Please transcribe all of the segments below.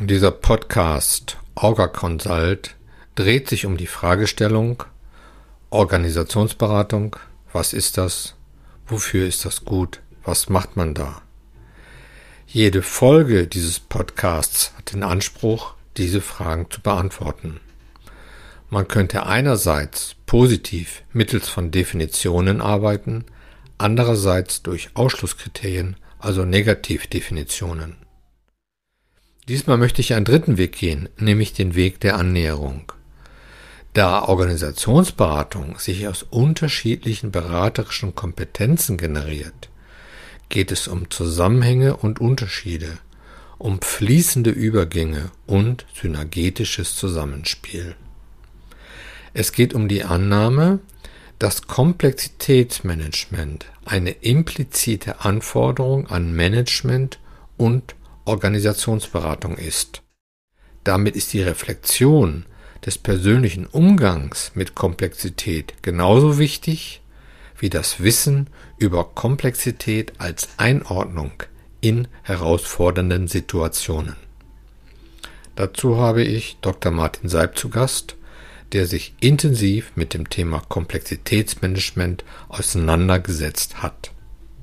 Dieser Podcast Orga Consult dreht sich um die Fragestellung Organisationsberatung, was ist das, wofür ist das gut, was macht man da? Jede Folge dieses Podcasts hat den Anspruch, diese Fragen zu beantworten. Man könnte einerseits positiv mittels von Definitionen arbeiten, andererseits durch Ausschlusskriterien, also Negativdefinitionen. Diesmal möchte ich einen dritten Weg gehen, nämlich den Weg der Annäherung. Da Organisationsberatung sich aus unterschiedlichen beraterischen Kompetenzen generiert, geht es um Zusammenhänge und Unterschiede, um fließende Übergänge und synergetisches Zusammenspiel. Es geht um die Annahme, dass Komplexitätsmanagement eine implizite Anforderung an Management und Organisationsberatung ist. Damit ist die Reflexion des persönlichen Umgangs mit Komplexität genauso wichtig wie das Wissen über Komplexität als Einordnung in herausfordernden Situationen. Dazu habe ich Dr. Martin Seib zu Gast, der sich intensiv mit dem Thema Komplexitätsmanagement auseinandergesetzt hat.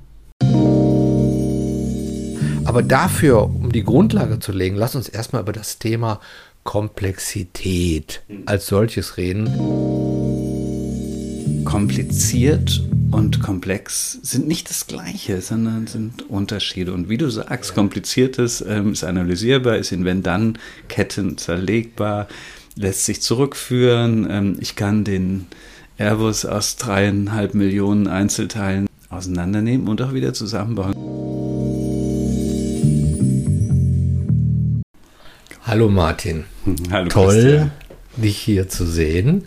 Aber dafür, um die Grundlage zu legen, lass uns erstmal über das Thema Komplexität als solches reden. Kompliziert und komplex sind nicht das Gleiche, sondern sind Unterschiede. Und wie du sagst, Kompliziertes ist analysierbar, ist in Wenn-Dann-Ketten zerlegbar, lässt sich zurückführen. Ich kann den Airbus aus 3,5 Millionen Einzelteilen auseinandernehmen und auch wieder zusammenbauen. Hallo Martin, Hallo toll, Christian. Dich hier zu sehen.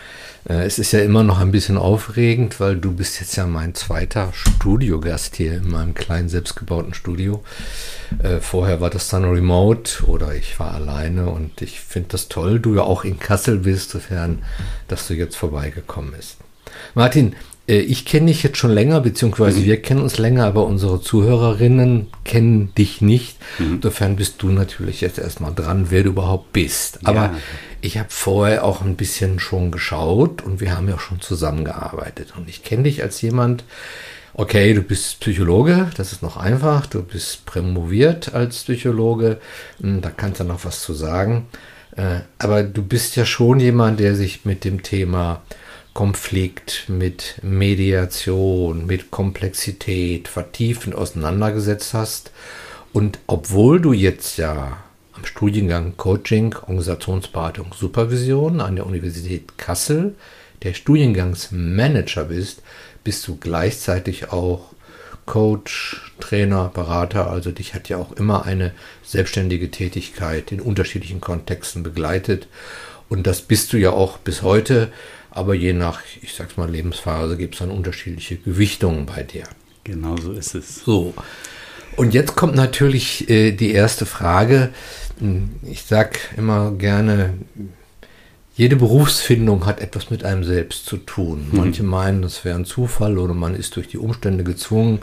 Es ist ja immer noch ein bisschen aufregend, weil du bist jetzt ja mein zweiter Studiogast hier in meinem kleinen selbstgebauten Studio. Vorher war das dann remote oder ich war alleine und ich finde das toll, du ja auch in Kassel bist, sofern, dass du jetzt vorbeigekommen bist. Martin, ich kenne dich jetzt schon länger, beziehungsweise wir kennen uns länger, aber unsere Zuhörerinnen kennen dich nicht. Insofern bist du natürlich jetzt erstmal dran, wer du überhaupt bist. Aber ich habe vorher auch ein bisschen schon geschaut und wir haben ja auch schon zusammengearbeitet. Und ich kenne dich als jemand, okay, du bist Psychologe, das ist noch einfach, du bist promoviert als Psychologe, da kannst du noch was zu sagen. Aber du bist ja schon jemand, der sich mit dem Thema Konflikt, mit Mediation, mit Komplexität vertiefend auseinandergesetzt hast. Und obwohl du jetzt ja am Studiengang Coaching, Organisationsberatung, Supervision an der Universität Kassel der Studiengangsmanager bist, bist du gleichzeitig auch Coach, Trainer, Berater. Also dich hat ja auch immer eine selbstständige Tätigkeit in unterschiedlichen Kontexten begleitet. Und das bist du ja auch bis heute. Aber je nach, ich sag's mal, Lebensphase gibt es dann unterschiedliche Gewichtungen bei dir. Genau so ist es. So. Und jetzt kommt natürlich die erste Frage. Ich sag immer gerne, jede Berufsfindung hat etwas mit einem selbst zu tun. Manche meinen, das wäre ein Zufall oder man ist durch die Umstände gezwungen.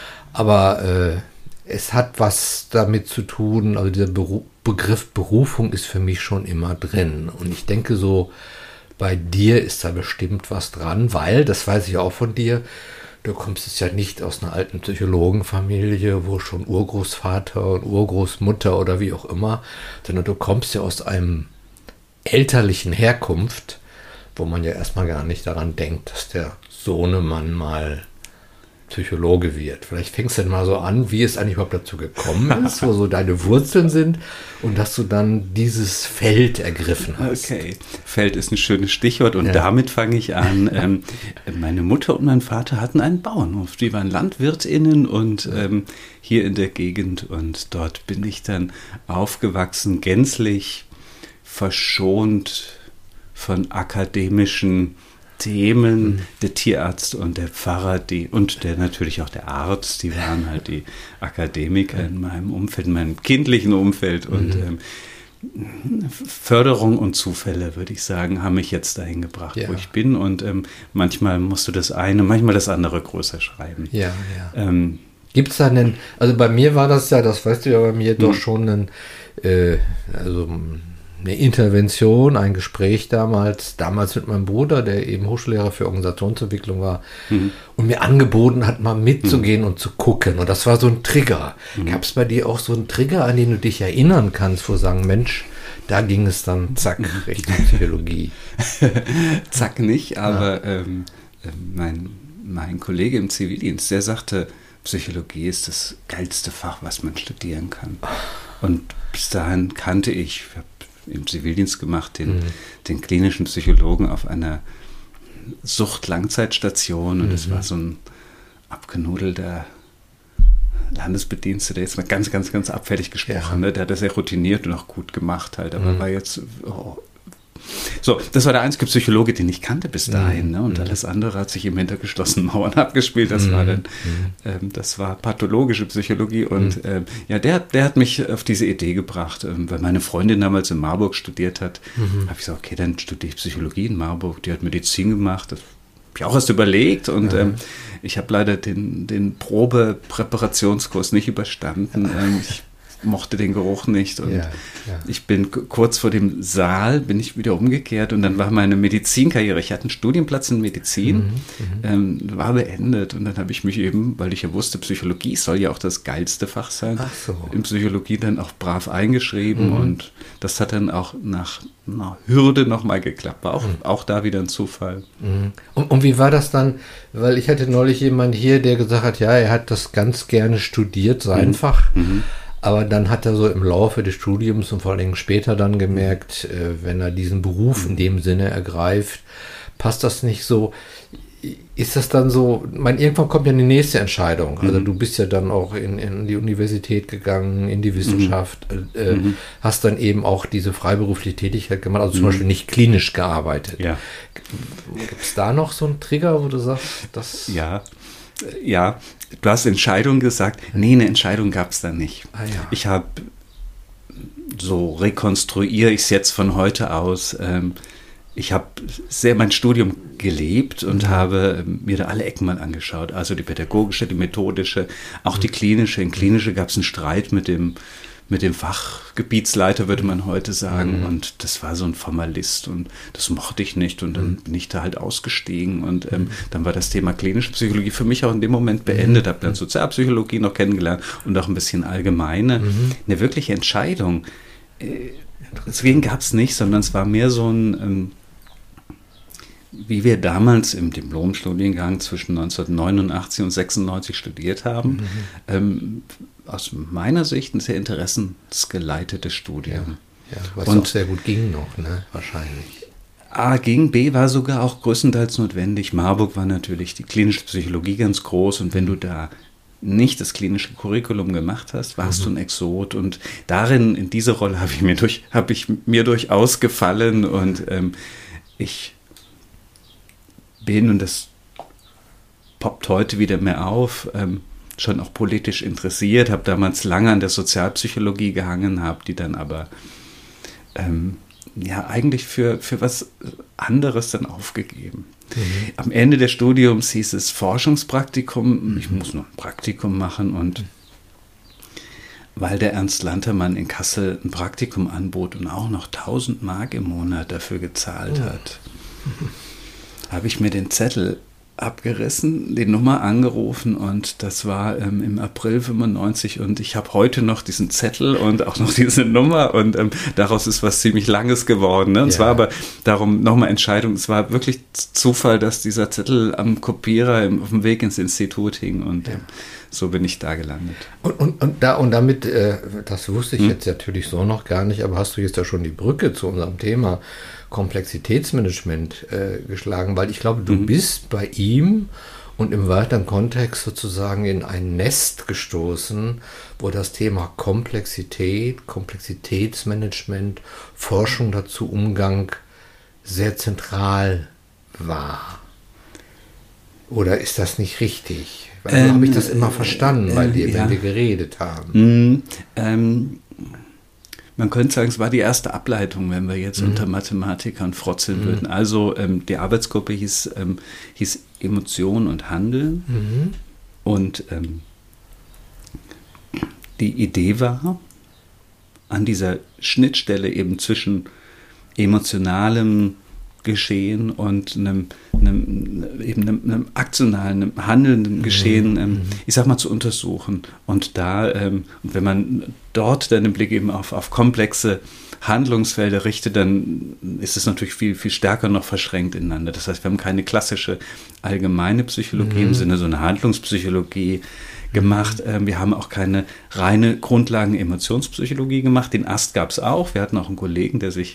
Aber es hat was damit zu tun, also dieser Begriff Berufung ist für mich schon immer drin. Und ich denke so, bei dir ist da bestimmt was dran, weil, das weiß ich auch von dir, du kommst jetzt ja nicht aus einer alten Psychologenfamilie, wo schon Urgroßvater und Urgroßmutter oder wie auch immer, sondern du kommst ja aus einem elterlichen Herkunft, wo man ja erstmal gar nicht daran denkt, dass der Sohnemann mal Psychologe wird. Vielleicht fängst du dann mal so an, wie es eigentlich überhaupt dazu gekommen ist, wo so deine Wurzeln sind und dass du dann dieses Feld ergriffen hast. Okay, Feld ist ein schönes Stichwort und damit fange ich an. Meine Mutter und mein Vater hatten einen Bauernhof. Die waren LandwirtInnen und hier in der Gegend und dort bin ich dann aufgewachsen, gänzlich verschont von akademischen Themen. Der Tierarzt und der Pfarrer und natürlich auch der Arzt, die waren halt die Akademiker in meinem Umfeld, in meinem kindlichen Umfeld und Förderung und Zufälle, würde ich sagen, haben mich jetzt dahin gebracht, wo ich bin und manchmal musst du das eine, manchmal das andere größer schreiben. Gibt es da einen, also bei mir war das ja, das weißt du ja bei mir, doch schon ein also eine Intervention, ein Gespräch damals mit meinem Bruder, der eben Hochschullehrer für Organisationsentwicklung war und mir angeboten hat, mal mitzugehen und zu gucken. Und das war so ein Trigger. Gab es bei dir auch so einen Trigger, an den du dich erinnern kannst, wo sagen, Mensch, da ging es dann zack, Richtung Psychologie. Zack nicht, aber mein Kollege im Zivildienst, der sagte, Psychologie ist das geilste Fach, was man studieren kann. Und bis dahin kannte ich habe im Zivildienst gemacht, den klinischen Psychologen auf einer Sucht-Langzeitstation. Und es war so ein abgenudelter Landesbediensteter, der jetzt mal ganz, ganz, ganz abfällig gesprochen. Ne? Der hat das sehr routiniert und auch gut gemacht halt. Aber war jetzt... So, das war der einzige Psychologe, den ich kannte bis dahin. Ne? Und alles andere hat sich im hinter geschlossenen Mauern abgespielt. Das war dann, das war pathologische Psychologie. Und der hat mich auf diese Idee gebracht, weil meine Freundin damals in Marburg studiert hat. Habe ich gesagt, okay, dann studiere ich Psychologie in Marburg. Die hat Medizin gemacht. Das habe ich auch erst überlegt. Und ich habe leider den Probepräparationskurs nicht überstanden. Ich mochte den Geruch nicht und ich bin kurz vor dem Saal, bin ich wieder umgekehrt und dann war meine Medizinkarriere, ich hatte einen Studienplatz in Medizin, war beendet und dann habe ich mich eben, weil ich ja wusste, Psychologie soll ja auch das geilste Fach sein, in Psychologie dann auch brav eingeschrieben und das hat dann auch nach einer Hürde nochmal geklappt, war auch da wieder ein Zufall. Und wie war das dann, weil ich hatte neulich jemanden hier, der gesagt hat, ja, er hat das ganz gerne studiert, sein Fach, aber dann hat er so im Laufe des Studiums und vor allen Dingen später dann gemerkt, wenn er diesen Beruf in dem Sinne ergreift, passt das nicht so. Ist das dann so, irgendwann kommt ja die nächste Entscheidung. Also du bist ja dann auch in die Universität gegangen, in die Wissenschaft, hast dann eben auch diese freiberufliche Tätigkeit gemacht, also zum Beispiel nicht klinisch gearbeitet. Ja. Gibt es da noch so einen Trigger, wo du sagst, das... Ja, du hast Entscheidung gesagt. Nee, eine Entscheidung gab es da nicht. Ich habe, so rekonstruiere ich es jetzt von heute aus, ich habe sehr mein Studium gelebt und habe mir da alle Ecken mal angeschaut. Also die pädagogische, die methodische, auch die klinische. In klinische gab es einen Streit mit dem Fachgebietsleiter, würde man heute sagen. Und das war so ein Formalist und das mochte ich nicht. Und dann bin ich da halt ausgestiegen. Und dann war das Thema klinische Psychologie für mich auch in dem Moment beendet. Habe dann Sozialpsychologie noch kennengelernt und auch ein bisschen allgemeine. Eine wirkliche Entscheidung. Deswegen gab es nicht, sondern es war mehr so ein... wie wir damals im Diplomstudiengang zwischen 1989 und 96 studiert haben, aus meiner Sicht ein sehr interessensgeleitetes Studium. Was und auch sehr gut ging noch, ne? Wahrscheinlich. A ging, B war sogar auch größtenteils notwendig. Marburg war natürlich die klinische Psychologie ganz groß und wenn du da nicht das klinische Curriculum gemacht hast, warst du ein Exot und darin, in dieser Rolle habe ich mir durchaus gefallen und ich bin, und das poppt heute wieder mehr auf, schon auch politisch interessiert, habe damals lange an der Sozialpsychologie gehangen, habe die dann aber eigentlich für was anderes dann aufgegeben. Am Ende des Studiums hieß es Forschungspraktikum, ich muss noch ein Praktikum machen und weil der Ernst Lantermann in Kassel ein Praktikum anbot und auch noch 1000 Mark im Monat dafür gezahlt hat, habe ich mir den Zettel abgerissen, die Nummer angerufen und das war im April 95 und ich habe heute noch diesen Zettel und auch noch diese Nummer und daraus ist was ziemlich Langes geworden. Ne? Und es war aber darum nochmal Entscheidung, es war wirklich Zufall, dass dieser Zettel am Kopierer auf dem Weg ins Institut hing und so bin ich da gelandet. Und damit, das wusste ich jetzt natürlich so noch gar nicht, aber hast du jetzt ja schon die Brücke zu unserem Thema Komplexitätsmanagement geschlagen, weil ich glaube, du bist bei ihm und im weiteren Kontext sozusagen in ein Nest gestoßen, wo das Thema Komplexität, Komplexitätsmanagement, Forschung dazu, Umgang sehr zentral war. Oder ist das nicht richtig? Weil so habe ich das immer verstanden bei dir, wenn wir geredet haben. Man könnte sagen, es war die erste Ableitung, wenn wir jetzt unter Mathematikern frotzeln würden. Also die Arbeitsgruppe hieß Emotion und Handeln. Und die Idee war, an dieser Schnittstelle eben zwischen emotionalem Geschehen und einem aktionalen, einem handelnden Geschehen, ich sag mal, zu untersuchen. Und wenn man dort dann den Blick eben auf komplexe Handlungsfelder richtet, dann ist es natürlich viel, viel stärker noch verschränkt ineinander. Das heißt, wir haben keine klassische allgemeine Psychologie im Sinne so eine Handlungspsychologie gemacht. Wir haben auch keine reine Grundlagen-Emotionspsychologie gemacht. Den Ast gab es auch. Wir hatten auch einen Kollegen, der sich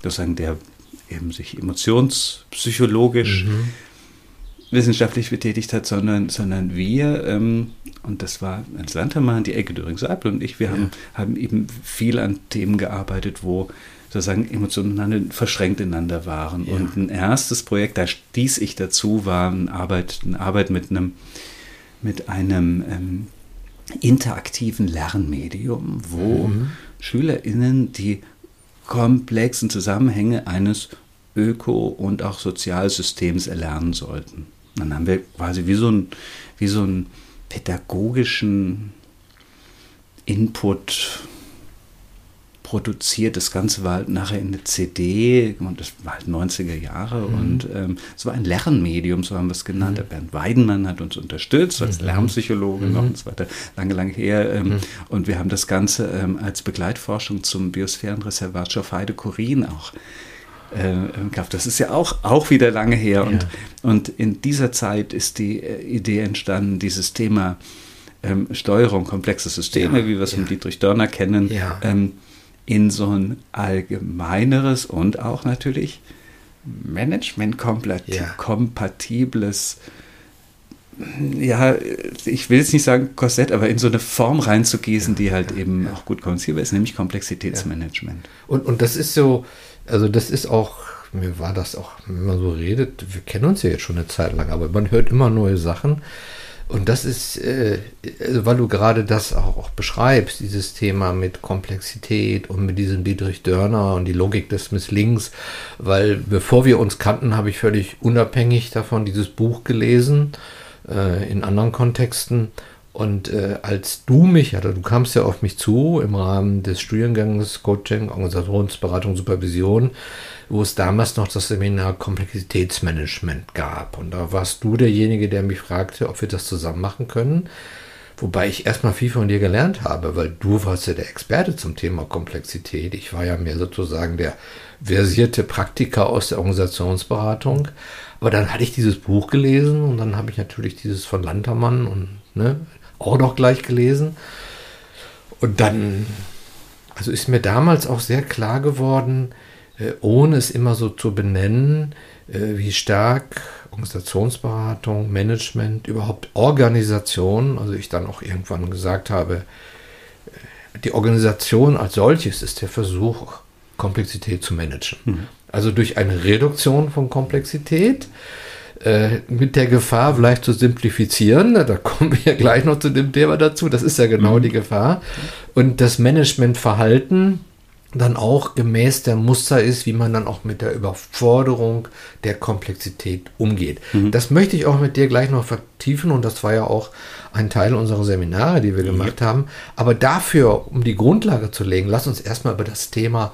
emotionspsychologisch wissenschaftlich betätigt hat, sondern wir, und das war Ernst Lantermann, die Elke Döring-Seipel und ich, wir haben eben viel an Themen gearbeitet, wo sozusagen Emotionen und Handeln verschränkt ineinander waren. Ja. Und ein erstes Projekt, da stieß ich dazu, war eine Arbeit mit einem interaktiven Lernmedium, wo SchülerInnen die komplexen Zusammenhänge eines Öko- und auch Sozialsystems erlernen sollten. Dann haben wir quasi wie so einen pädagogischen Input produziert. Das Ganze war halt nachher in eine CD, und das war halt 90er Jahre und es war ein Lernmedium, so haben wir es genannt. Der Bernd Weidenmann hat uns unterstützt als Lernpsychologe noch und so weiter, lange her. Und wir haben das Ganze als Begleitforschung zum Biosphärenreservat Schorfheide-Chorin auch gehabt. Das ist ja auch wieder lange her. Und in dieser Zeit ist die Idee entstanden, dieses Thema Steuerung komplexer Systeme, wie wir es von Dietrich Dörner kennen, in so ein allgemeineres und auch natürlich managementkompatibles, ich will jetzt nicht sagen Korsett, aber in so eine Form reinzugießen, die halt eben auch gut kommunizierbar ist, nämlich Komplexitätsmanagement. Und das ist so, also das ist auch, mir war das auch, wenn man so redet, wir kennen uns ja jetzt schon eine Zeit lang, aber man hört immer neue Sachen. Und das ist, weil du gerade das auch beschreibst, dieses Thema mit Komplexität und mit diesem Dietrich Dörner und die Logik des Misslings, weil bevor wir uns kannten, habe ich völlig unabhängig davon dieses Buch gelesen, in anderen Kontexten. Und als du kamst ja auf mich zu im Rahmen des Studiengangs Coaching, Organisationsberatung, Supervision, wo es damals noch das Seminar Komplexitätsmanagement gab. Und da warst du derjenige, der mich fragte, ob wir das zusammen machen können. Wobei ich erstmal viel von dir gelernt habe, weil du warst ja der Experte zum Thema Komplexität. Ich war ja mehr sozusagen der versierte Praktiker aus der Organisationsberatung. Aber dann hatte ich dieses Buch gelesen und dann habe ich natürlich dieses von Lantermann und auch noch gleich gelesen. Und dann, also ist mir damals auch sehr klar geworden, ohne es immer so zu benennen, wie stark Organisationsberatung, Management, überhaupt Organisation, also ich dann auch irgendwann gesagt habe, die Organisation als solches ist der Versuch, Komplexität zu managen. Also durch eine Reduktion von Komplexität, mit der Gefahr vielleicht zu simplifizieren, da kommen wir ja gleich noch zu dem Thema dazu, das ist ja genau die Gefahr, und das Managementverhalten dann auch gemäß der Muster ist, wie man dann auch mit der Überforderung der Komplexität umgeht. Das möchte ich auch mit dir gleich noch vertiefen und das war ja auch ein Teil unserer Seminare, die wir gemacht haben. Aber dafür, um die Grundlage zu legen, lass uns erstmal über das Thema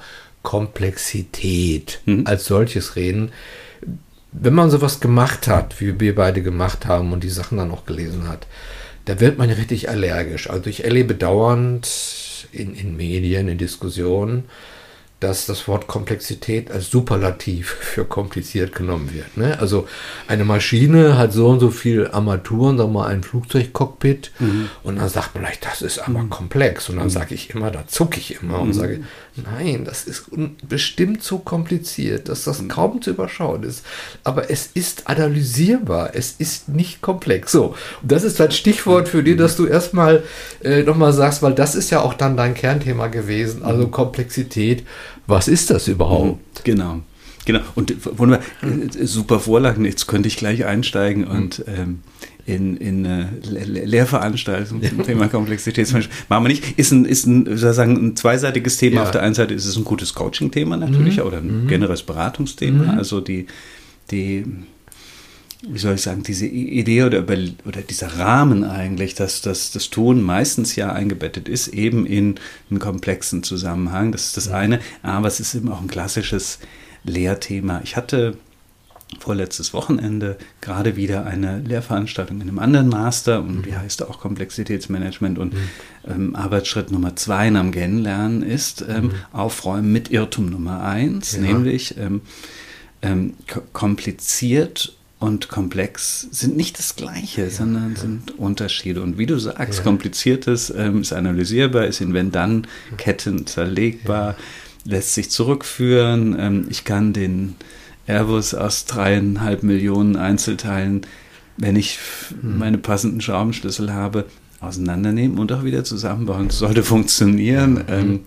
Komplexität als solches reden. Wenn man sowas gemacht hat, wie wir beide gemacht haben und die Sachen dann auch gelesen hat, da wird man richtig allergisch. Also ich erlebe dauernd in Medien, in Diskussionen, dass das Wort Komplexität als Superlativ für kompliziert genommen wird. Ne? Also eine Maschine hat so und so viel Armaturen, sagen wir mal ein Flugzeugcockpit und dann sagt man vielleicht, das ist aber komplex und dann sage ich immer, da zucke ich immer und sage, nein, das ist bestimmt so kompliziert, dass das kaum zu überschauen ist. Aber es ist analysierbar, es ist nicht komplex. So, und das ist ein Stichwort für dich, dass du erstmal nochmal sagst, weil das ist ja auch dann dein Kernthema gewesen, also Komplexität. Was ist das überhaupt? Genau. Und wunderbar, super Vorlagen. Jetzt könnte ich gleich einsteigen und in Lehrveranstaltungen zum Thema Komplexitätsmanagement. Machen wir nicht. Ist sozusagen ein zweiseitiges Thema. Ja. Auf der einen Seite ist es ein gutes Coaching-Thema natürlich oder ein generelles Beratungsthema. Also die wie soll ich sagen, diese Idee oder dieser Rahmen eigentlich, dass das Tun meistens ja eingebettet ist, eben in einen komplexen Zusammenhang. Das ist das eine, aber es ist eben auch ein klassisches Lehrthema. Ich hatte vorletztes Wochenende gerade wieder eine Lehrveranstaltung in einem anderen Master und die heißt auch Komplexitätsmanagement und Arbeitsschritt Nummer 2 am Kennenlernen ist Aufräumen mit Irrtum Nummer 1, nämlich kompliziert und komplex sind nicht das Gleiche, sondern sind Unterschiede. Und wie du sagst, Kompliziertes ist analysierbar, ist in Wenn-Dann-Ketten zerlegbar, lässt sich zurückführen. Ich kann den Airbus aus 3,5 Millionen Einzelteilen, wenn ich meine passenden Schraubenschlüssel habe, auseinandernehmen und auch wieder zusammenbauen. Das sollte funktionieren.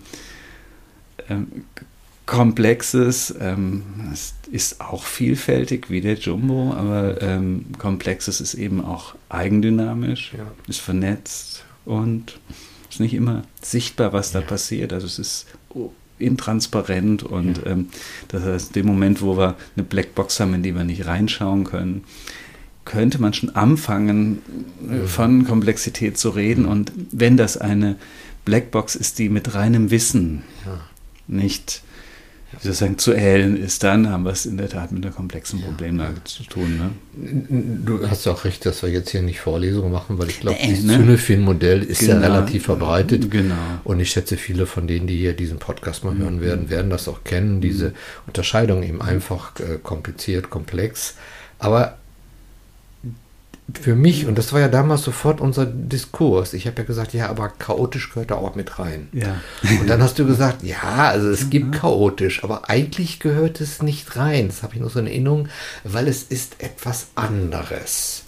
Komplexes ist auch vielfältig wie der Jumbo, aber Komplexes ist eben auch eigendynamisch, ist vernetzt und ist nicht immer sichtbar, was da passiert. Also es ist intransparent und das heißt, in dem Moment, wo wir eine Blackbox haben, in die wir nicht reinschauen können, könnte man schon anfangen, von Komplexität zu reden. Und wenn das eine Blackbox ist, die mit reinem Wissen nicht sozusagen zu erhellen ist, dann haben wir es in der Tat mit einer komplexen Problemlage zu tun. Ne? Du hast auch recht, dass wir jetzt hier nicht Vorlesungen machen, weil ich glaube, das Synefin-Modell ist ja relativ verbreitet. Genau. Und ich schätze, viele von denen, die hier diesen Podcast mal hören werden das auch kennen, diese Unterscheidung eben einfach kompliziert, komplex. Aber für mich, und das war ja damals sofort unser Diskurs, ich habe ja gesagt, ja, aber chaotisch gehört da auch mit rein. Ja. Und dann hast du gesagt, ja, also es gibt chaotisch, aber eigentlich gehört es nicht rein. Das habe ich noch so in Erinnerung, weil es ist etwas anderes.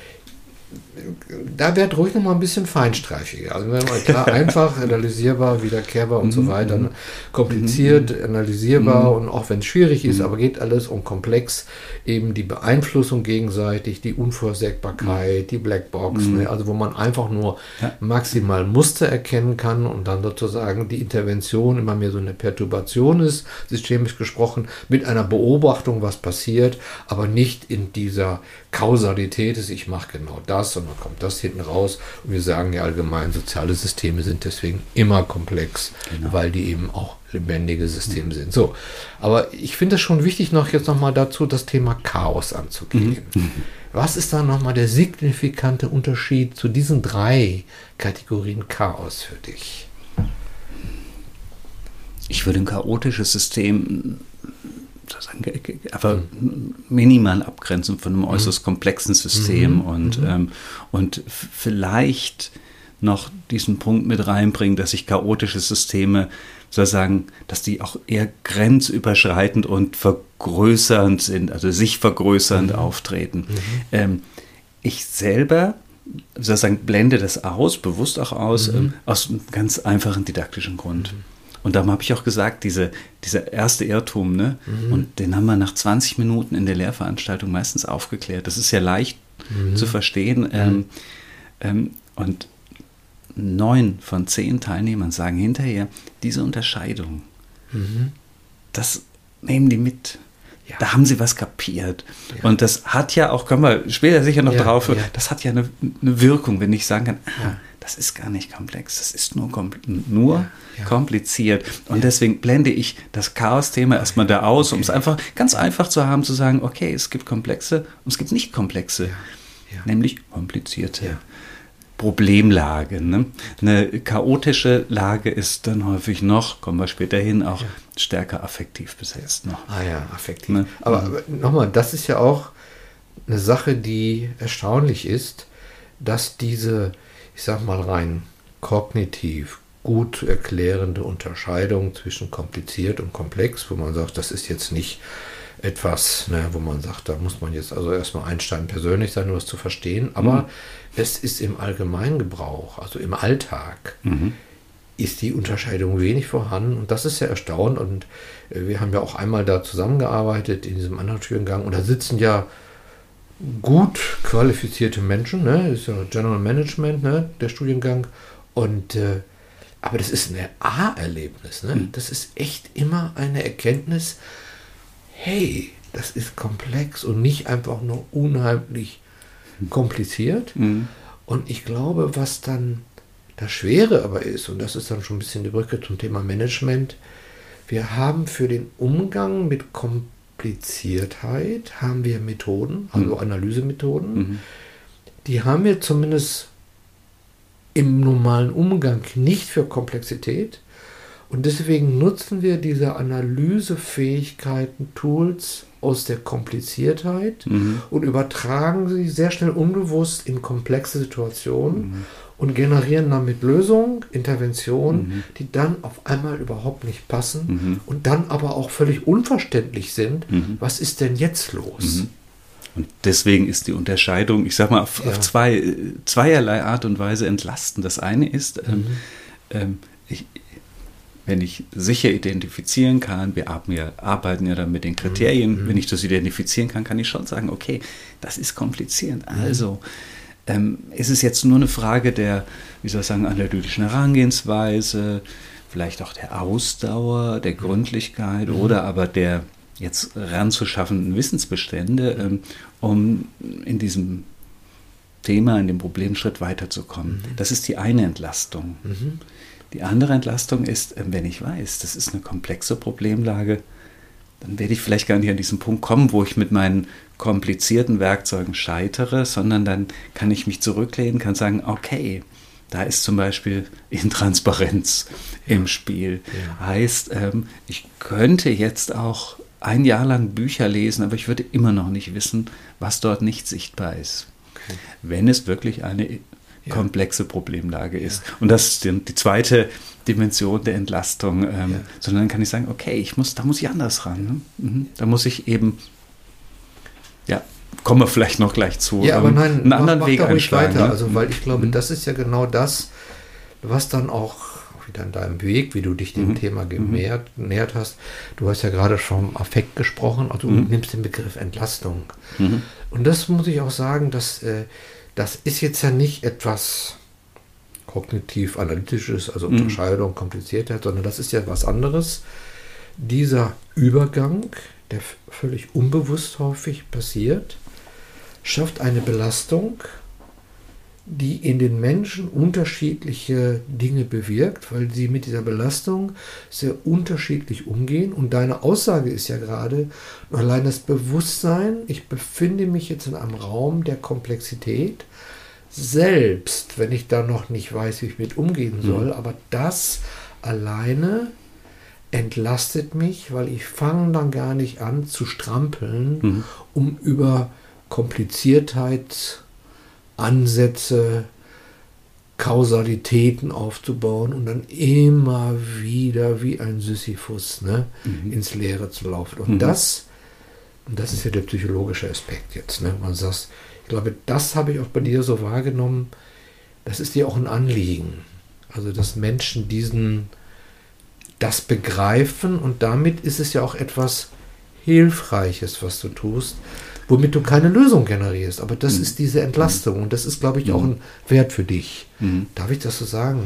Da wird ruhig noch mal ein bisschen feinstreichiger. Also wenn man klar, einfach, analysierbar, wiederkehrbar und so weiter, kompliziert, analysierbar und auch wenn es schwierig ist, aber geht alles um komplex, eben die Beeinflussung gegenseitig, die Unvorhersehbarkeit, die Blackbox, ne? Also wo man einfach nur maximal Muster erkennen kann und dann sozusagen die Intervention immer mehr so eine Perturbation ist, systemisch gesprochen, mit einer Beobachtung, was passiert, aber nicht in dieser Kausalität ist, ich mache genau das und dann kommt das hinten raus und wir sagen ja allgemein, soziale Systeme sind deswegen immer komplex, weil die eben auch lebendige Systeme sind. So, aber ich finde es schon wichtig, jetzt noch mal dazu das Thema Chaos anzugehen. Was ist da nochmal der signifikante Unterschied zu diesen 3 Kategorien Chaos für dich? Ich würde ein chaotisches System aber minimal abgrenzen von einem äußerst komplexen System und vielleicht noch diesen Punkt mit reinbringen, dass sich chaotische Systeme sozusagen, dass die auch eher grenzüberschreitend und vergrößernd sind, also sich vergrößernd auftreten. Ich selber sozusagen blende das bewusst auch aus einem ganz einfachen didaktischen Grund. Und darum habe ich auch gesagt, dieser erste Irrtum, ne? Und den haben wir nach 20 Minuten in der Lehrveranstaltung meistens aufgeklärt. Das ist ja leicht zu verstehen. Und 9 von 10 Teilnehmern sagen hinterher, diese Unterscheidung, das nehmen die mit. Ja. Da haben sie was kapiert. Ja. Und das hat ja auch, kommen wir später sicher noch drauf, das hat ja eine Wirkung, wenn ich sagen kann, das ist gar nicht komplex, das ist nur kompliziert. Und deswegen blende ich das Chaos-Thema erstmal da aus, um es einfach ganz einfach zu haben, zu sagen, okay, es gibt komplexe und es gibt nicht komplexe, nämlich komplizierte Problemlage. Ne? Eine chaotische Lage ist dann häufig noch, kommen wir später hin, auch stärker affektiv besetzt noch. Affektiv. Ne? Aber nochmal, das ist ja auch eine Sache, die erstaunlich ist, dass diese, ich sag mal rein kognitiv gut zu erklärende Unterscheidung zwischen kompliziert und komplex, wo man sagt, das ist jetzt nicht etwas, wo man sagt, da muss man jetzt also erstmal Einstein persönlich sein, um das zu verstehen, aber es ist im Allgemeingebrauch, also im Alltag, ist die Unterscheidung wenig vorhanden und das ist ja erstaunlich und wir haben ja auch einmal da zusammengearbeitet in diesem anderen Studiengang und da sitzen ja gut qualifizierte Menschen, das ist ja General Management, der Studiengang und aber das ist ein A-Erlebnis, das ist echt immer eine Erkenntnis, hey, das ist komplex und nicht einfach nur unheimlich kompliziert. Und ich glaube, was dann das Schwere aber ist, und das ist dann schon ein bisschen die Brücke zum Thema Management, wir haben für den Umgang mit Kompliziertheit haben wir Methoden, also Analysemethoden, die haben wir zumindest im normalen Umgang nicht für Komplexität. Und deswegen nutzen wir diese Analysefähigkeiten, Tools aus der Kompliziertheit und übertragen sie sehr schnell unbewusst in komplexe Situationen und generieren damit Lösungen, Interventionen, die dann auf einmal überhaupt nicht passen und dann aber auch völlig unverständlich sind. Was ist denn jetzt los? Und deswegen ist die Unterscheidung, ich sag mal, auf zweierlei Art und Weise entlasten. Das eine ist, wenn ich sicher identifizieren kann, wir arbeiten ja dann mit den Kriterien, wenn ich das identifizieren kann, kann ich schon sagen, okay, das ist kompliziert. Also ist es jetzt nur eine Frage der, wie soll ich sagen, analytischen Herangehensweise, vielleicht auch der Ausdauer, der Gründlichkeit oder aber der jetzt ranzuschaffenden Wissensbestände, um in diesem Thema, in dem Problemschritt weiterzukommen. Das ist die eine Entlastung. Die andere Entlastung ist, wenn ich weiß, das ist eine komplexe Problemlage, dann werde ich vielleicht gar nicht an diesen Punkt kommen, wo ich mit meinen komplizierten Werkzeugen scheitere, sondern dann kann ich mich zurücklehnen, kann sagen, okay, da ist zum Beispiel Intransparenz im Spiel. Heißt, ich könnte jetzt auch ein Jahr lang Bücher lesen, aber ich würde immer noch nicht wissen, was dort nicht sichtbar ist. Okay. Wenn es wirklich eine komplexe Problemlage ist. Und das ist die zweite Dimension der Entlastung. Sondern dann kann ich sagen, okay, da muss ich anders ran. Ne? Da muss ich eben, kommen wir vielleicht noch gleich zu, aber nein, einen anderen Weg einschlagen. Weiter, also, weil ich glaube, das ist ja genau das, was dann auch wieder in deinem Weg, wie du dich dem Thema genähert hast. Du hast ja gerade schon vom Affekt gesprochen, also du nimmst den Begriff Entlastung. Und das muss ich auch sagen, dass das ist jetzt ja nicht etwas kognitiv-analytisches, also Unterscheidung, Kompliziertheit, sondern das ist ja was anderes. Dieser Übergang, der völlig unbewusst häufig passiert, schafft eine Belastung, die in den Menschen unterschiedliche Dinge bewirkt, weil sie mit dieser Belastung sehr unterschiedlich umgehen. Und deine Aussage ist ja gerade, allein das Bewusstsein, ich befinde mich jetzt in einem Raum der Komplexität, selbst wenn ich da noch nicht weiß, wie ich mit umgehen soll, aber das alleine entlastet mich, weil ich fange dann gar nicht an zu strampeln, um über Kompliziertheit, Ansätze, Kausalitäten aufzubauen und dann immer wieder wie ein Sisyphus ins Leere zu laufen. Und das ist ja der psychologische Aspekt jetzt. Man sagt, ich glaube, das habe ich auch bei dir so wahrgenommen, das ist dir auch ein Anliegen. Also, dass Menschen das begreifen und damit ist es ja auch etwas Hilfreiches, was du tust, womit du keine Lösung generierst. Aber das ist diese Entlastung und das ist, glaube ich, auch ein Wert für dich. Darf ich das so sagen,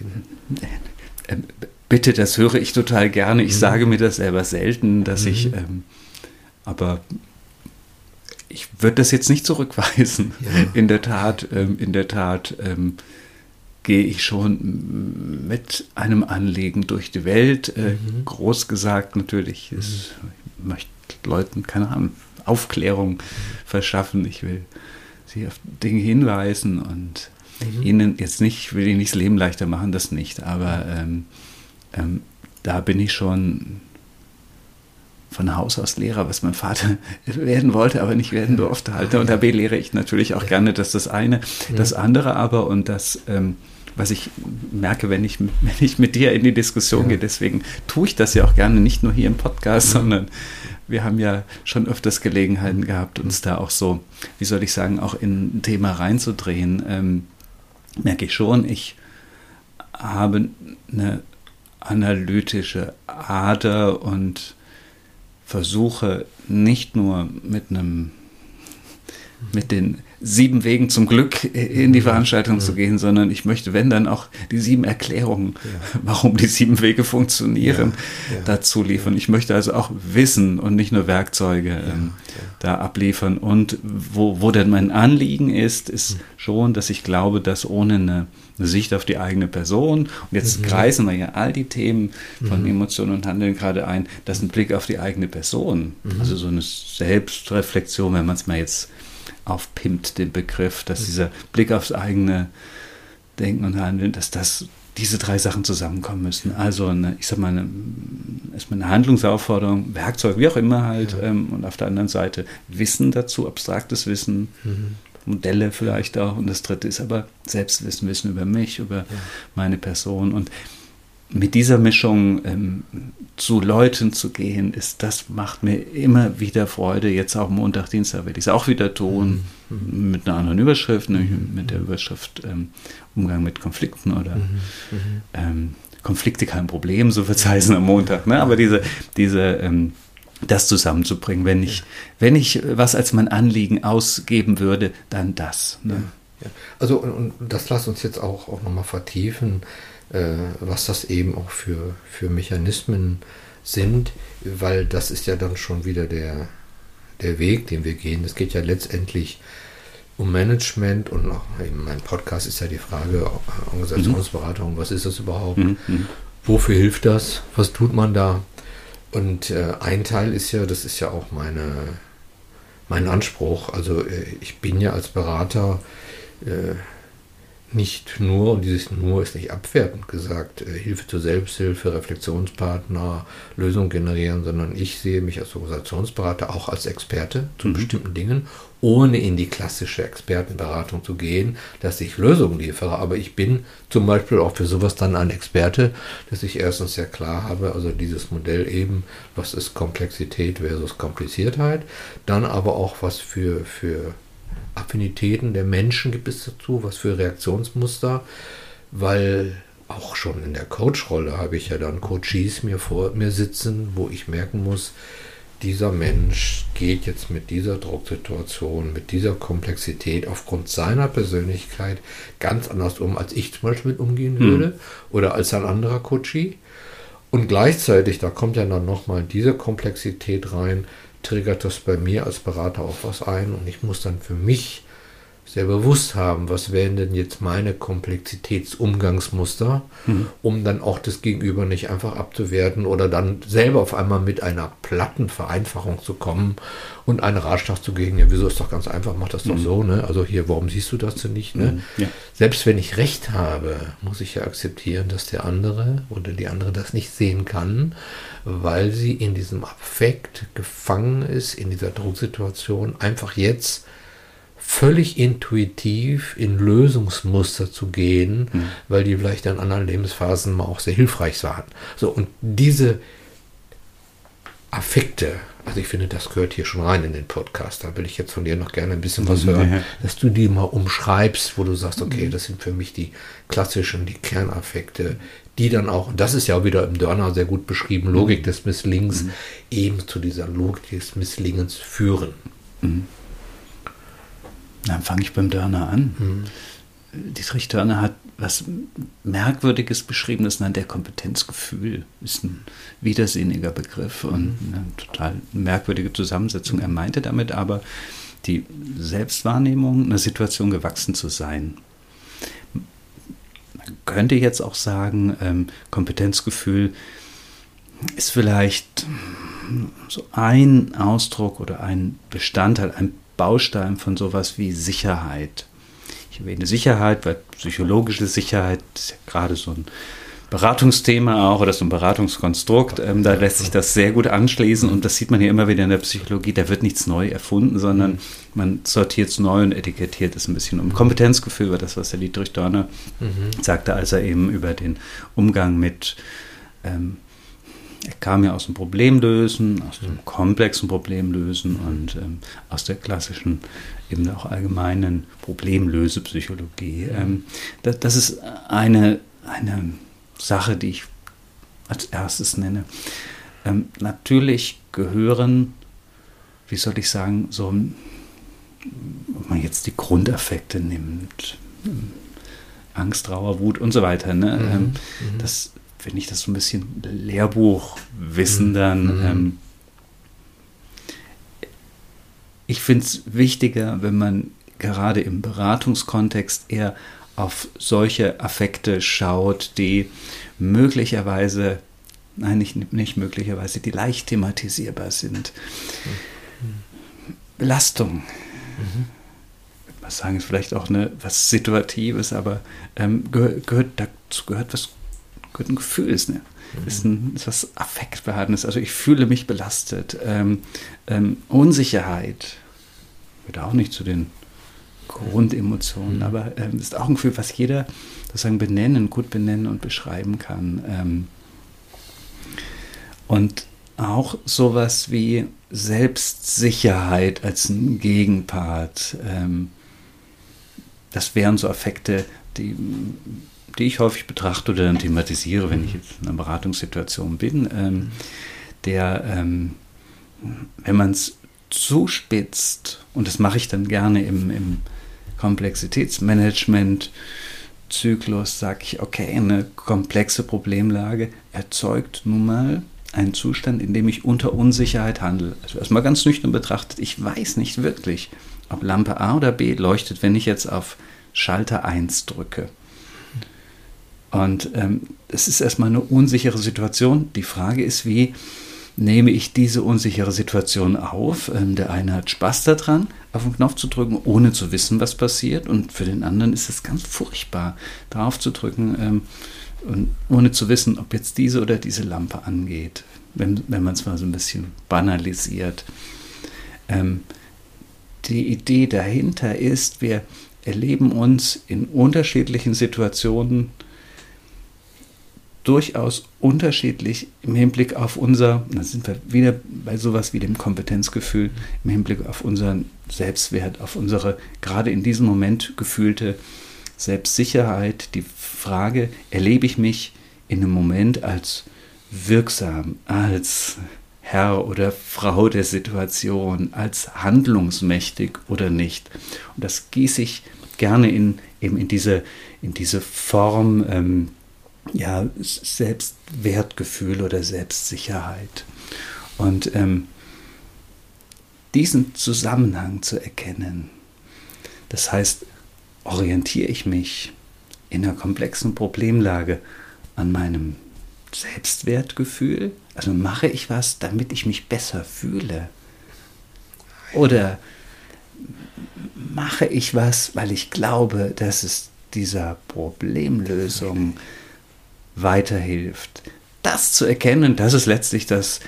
Martin? Bitte, das höre ich total gerne. Ich sage mir das selber selten, dass ich, aber ich würde das jetzt nicht zurückweisen. Ja. In der Tat gehe ich schon mit einem Anliegen durch die Welt. Groß gesagt natürlich, ich möchte Leuten, keine Ahnung, Aufklärung verschaffen. Ich will sie auf Dinge hinweisen und ihnen jetzt nicht, will ihnen nicht das Leben leichter machen, das nicht. Aber da bin ich schon von Haus aus Lehrer, was mein Vater werden wollte, aber nicht werden durfte halt. Und da belehre ich natürlich auch gerne, dass das eine, das andere aber und das, was ich merke, wenn ich mit dir in die Diskussion gehe, deswegen tue ich das ja auch gerne, nicht nur hier im Podcast, sondern wir haben ja schon öfters Gelegenheiten gehabt, uns da auch so, wie soll ich sagen, auch in ein Thema reinzudrehen. Merke ich schon, ich habe eine analytische Ader und versuche nicht nur mit einem mit den 7 Wegen zum Glück in die Veranstaltung zu gehen, sondern ich möchte, wenn dann auch die 7 Erklärungen, warum die 7 Wege funktionieren, dazu liefern. Ich möchte also auch Wissen und nicht nur Werkzeuge da abliefern. Und wo denn mein Anliegen ist schon, dass ich glaube, dass ohne eine Sicht auf die eigene Person, und jetzt kreisen wir ja all die Themen von Emotionen und Handeln gerade ein, dass ein Blick auf die eigene Person, also so eine Selbstreflexion, wenn man es mal jetzt aufpimpt, den Begriff, dass dieser Blick aufs eigene Denken und Handeln, dass diese 3 Sachen zusammenkommen müssen. Also erstmal eine Handlungsaufforderung, Werkzeug, wie auch immer halt, und auf der anderen Seite Wissen dazu, abstraktes Wissen, Modelle vielleicht auch. Und das 3. ist aber Selbstwissen, Wissen über mich, über meine Person. Und mit dieser Mischung zu Leuten zu gehen, das macht mir immer wieder Freude. Jetzt auch Montag, Dienstag werde ich es auch wieder tun, mit einer anderen Überschrift, nämlich mit der Überschrift Umgang mit Konflikten oder Konflikte kein Problem, so wird es heißen am Montag. Ne? Aber das zusammenzubringen, wenn ich was als mein Anliegen ausgeben würde, dann das. Ne? Ja. Also und das lass uns jetzt auch nochmal vertiefen, was das eben auch für Mechanismen sind, weil das ist ja dann schon wieder der Weg, den wir gehen. Es geht ja letztendlich um Management und auch eben mein Podcast ist ja die Frage, Organisationsberatung, was ist das überhaupt? Wofür hilft das? Was tut man da? Und ein Teil ist ja, das ist ja auch mein Anspruch, also ich bin ja als Berater nicht nur, und dieses nur ist nicht abwertend gesagt, Hilfe zur Selbsthilfe, Reflexionspartner, Lösungen generieren, sondern ich sehe mich als Organisationsberater auch als Experte zu bestimmten Dingen, ohne in die klassische Expertenberatung zu gehen, dass ich Lösungen liefere. Aber ich bin zum Beispiel auch für sowas dann ein Experte, dass ich erstens sehr klar habe, also dieses Modell eben, was ist Komplexität versus Kompliziertheit, dann aber auch was für Affinitäten der Menschen gibt es dazu, was für Reaktionsmuster, weil auch schon in der Coach-Rolle habe ich ja dann Coaches vor mir sitzen, wo ich merken muss, dieser Mensch geht jetzt mit dieser Drucksituation, mit dieser Komplexität aufgrund seiner Persönlichkeit ganz anders um, als ich zum Beispiel mit umgehen würde oder als ein anderer Coachie. Und gleichzeitig, da kommt ja dann nochmal diese Komplexität rein, triggert das bei mir als Berater auch was ein und ich muss dann für mich sehr bewusst haben, was wären denn jetzt meine Komplexitätsumgangsmuster, um dann auch das Gegenüber nicht einfach abzuwerten oder dann selber auf einmal mit einer platten Vereinfachung zu kommen und einen Ratschlag zu geben, ja, wieso ist doch ganz einfach, mach das doch so, ne? Also hier, warum siehst du das denn nicht, ne? Ja. Selbst wenn ich Recht habe, muss ich ja akzeptieren, dass der andere oder die andere das nicht sehen kann, weil sie in diesem Affekt gefangen ist, in dieser Drucksituation, einfach jetzt völlig intuitiv in Lösungsmuster zu gehen, weil die vielleicht in anderen Lebensphasen mal auch sehr hilfreich waren. So, und diese Affekte, also ich finde, das gehört hier schon rein in den Podcast, da will ich jetzt von dir noch gerne ein bisschen was hören, dass du die mal umschreibst, wo du sagst, okay, das sind für mich die klassischen, die Kernaffekte, die dann auch, und das ist ja auch wieder im Dörner sehr gut beschrieben, Logik des Misslings, eben zu dieser Logik des Misslingens führen. Dann fange ich beim Dörner an. Dietrich Dörner hat was Merkwürdiges beschrieben, das nennt er Kompetenzgefühl. Ist ein widersinniger Begriff und eine total merkwürdige Zusammensetzung. Er meinte damit aber die Selbstwahrnehmung, einer Situation gewachsen zu sein. Man könnte jetzt auch sagen, Kompetenzgefühl ist vielleicht so ein Ausdruck oder ein Bestandteil, ein Baustein von sowas wie Sicherheit. Ich erwähne Sicherheit, weil psychologische Sicherheit ist ja gerade so ein Beratungsthema auch oder so ein Beratungskonstrukt. Da lässt sich das sehr gut anschließen und das sieht man hier immer wieder in der Psychologie. Da wird nichts neu erfunden, sondern man sortiert es neu und etikettiert es ein bisschen um. Kompetenzgefühl war das, was der Dietrich Dörner sagte, als er eben über den Umgang mit er kam ja aus dem Problemlösen, aus dem komplexen Problemlösen und aus der klassischen, eben auch allgemeinen Problemlösepsychologie. Das ist eine Sache, die ich als erstes nenne. Natürlich gehören, wie soll ich sagen, so ob man jetzt die Grundaffekte nimmt, Angst, Trauer, Wut und so weiter, ne? Das, wenn ich das so ein bisschen Lehrbuchwissen dann, ich finde es wichtiger, wenn man gerade im Beratungskontext eher auf solche Affekte schaut, die möglicherweise, nein, nicht möglicherweise, die leicht thematisierbar sind. Belastung. Was sagen, ist vielleicht auch was Situatives, aber dazu gehört ein Gefühl, ist was Affektbehabendes. Also ich fühle mich belastet. Unsicherheit gehört auch nicht zu den Grundemotionen, aber ist auch ein Gefühl, was jeder sozusagen gut benennen und beschreiben kann. Und auch sowas wie Selbstsicherheit als ein Gegenpart. Das wären so Affekte, die ich häufig betrachte oder dann thematisiere, wenn ich jetzt in einer Beratungssituation bin, wenn man es zuspitzt, und das mache ich dann gerne im Komplexitätsmanagement-Zyklus, sage ich, okay, eine komplexe Problemlage erzeugt nun mal einen Zustand, in dem ich unter Unsicherheit handle. Also erstmal ganz nüchtern betrachtet, ich weiß nicht wirklich, ob Lampe A oder B leuchtet, wenn ich jetzt auf Schalter 1 drücke. Und es ist erstmal eine unsichere Situation. Die Frage ist, wie nehme ich diese unsichere Situation auf? Der eine hat Spaß daran, auf den Knopf zu drücken, ohne zu wissen, was passiert. Und für den anderen ist es ganz furchtbar, drauf zu drücken, und ohne zu wissen, ob jetzt diese oder diese Lampe angeht, wenn man es mal so ein bisschen banalisiert. Die Idee dahinter ist, wir erleben uns in unterschiedlichen Situationen durchaus unterschiedlich im Hinblick auf da sind wir wieder bei sowas wie dem Kompetenzgefühl, im Hinblick auf unseren Selbstwert, auf unsere gerade in diesem Moment gefühlte Selbstsicherheit. Die Frage, erlebe ich mich in einem Moment als wirksam, als Herr oder Frau der Situation, als handlungsmächtig oder nicht? Und das gieße ich gerne in diese Form Selbstwertgefühl oder Selbstsicherheit. Und diesen Zusammenhang zu erkennen, das heißt, orientiere ich mich in einer komplexen Problemlage an meinem Selbstwertgefühl? Also mache ich was, damit ich mich besser fühle? Oder mache ich was, weil ich glaube, dass es dieser Problemlösung weiterhilft? Das zu erkennen, das ist letztlich das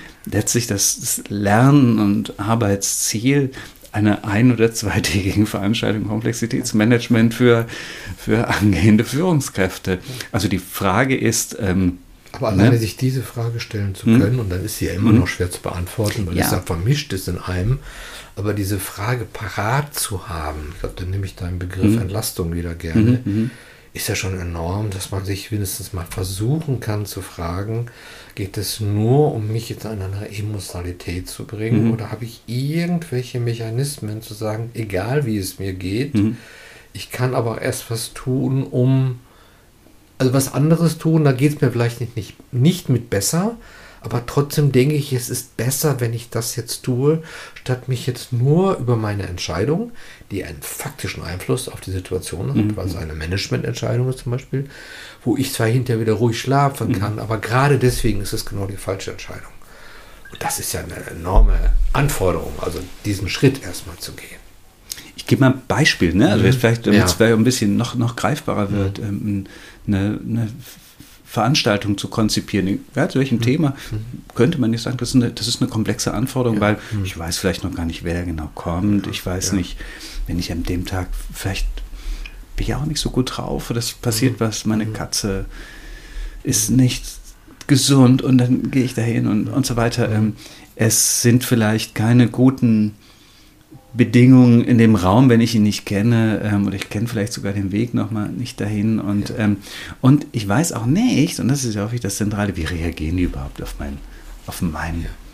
Lernen- und Arbeitsziel einer ein- oder zweitägigen Veranstaltung Komplexitätsmanagement für angehende Führungskräfte. Also die Frage ist, aber alleine sich diese Frage stellen zu können, und dann ist sie ja immer noch schwer zu beantworten, weil es ja vermischt ist in einem, aber diese Frage parat zu haben, ich glaube, dann nehme ich deinen Begriff Entlastung wieder gerne, ist ja schon enorm, dass man sich wenigstens mal versuchen kann zu fragen, geht es nur um mich jetzt in eine Emotionalität zu bringen, oder habe ich irgendwelche Mechanismen zu sagen, egal wie es mir geht, ich kann aber erst was tun, also was anderes tun, da geht es mir vielleicht nicht mit besser, aber trotzdem denke ich, es ist besser, wenn ich das jetzt tue, statt mich jetzt nur über meine Entscheidung, die einen faktischen Einfluss auf die Situation hat, weil es eine Managemententscheidung ist zum Beispiel, wo ich zwar hinterher wieder ruhig schlafen kann, aber gerade deswegen ist es genau die falsche Entscheidung. Und das ist ja eine enorme Anforderung, also diesen Schritt erstmal zu gehen. Ich gebe mal ein Beispiel, ne? Also jetzt vielleicht, damit es ein bisschen noch greifbarer wird, eine Veranstaltung zu konzipieren. Ja, zu welchem Thema könnte man nicht sagen, das ist eine komplexe Anforderung, weil ich weiß vielleicht noch gar nicht, wer genau kommt. Ich weiß nicht, wenn ich an dem Tag, vielleicht bin ich auch nicht so gut drauf oder es passiert was, meine Katze ist nicht gesund und dann gehe ich dahin und so weiter. Es sind vielleicht keine guten Bedingungen in dem Raum, wenn ich ihn nicht kenne, oder ich kenne vielleicht sogar den Weg nochmal nicht dahin und ich weiß auch nicht, und das ist ja häufig das Zentrale, wie reagieren die überhaupt auf mein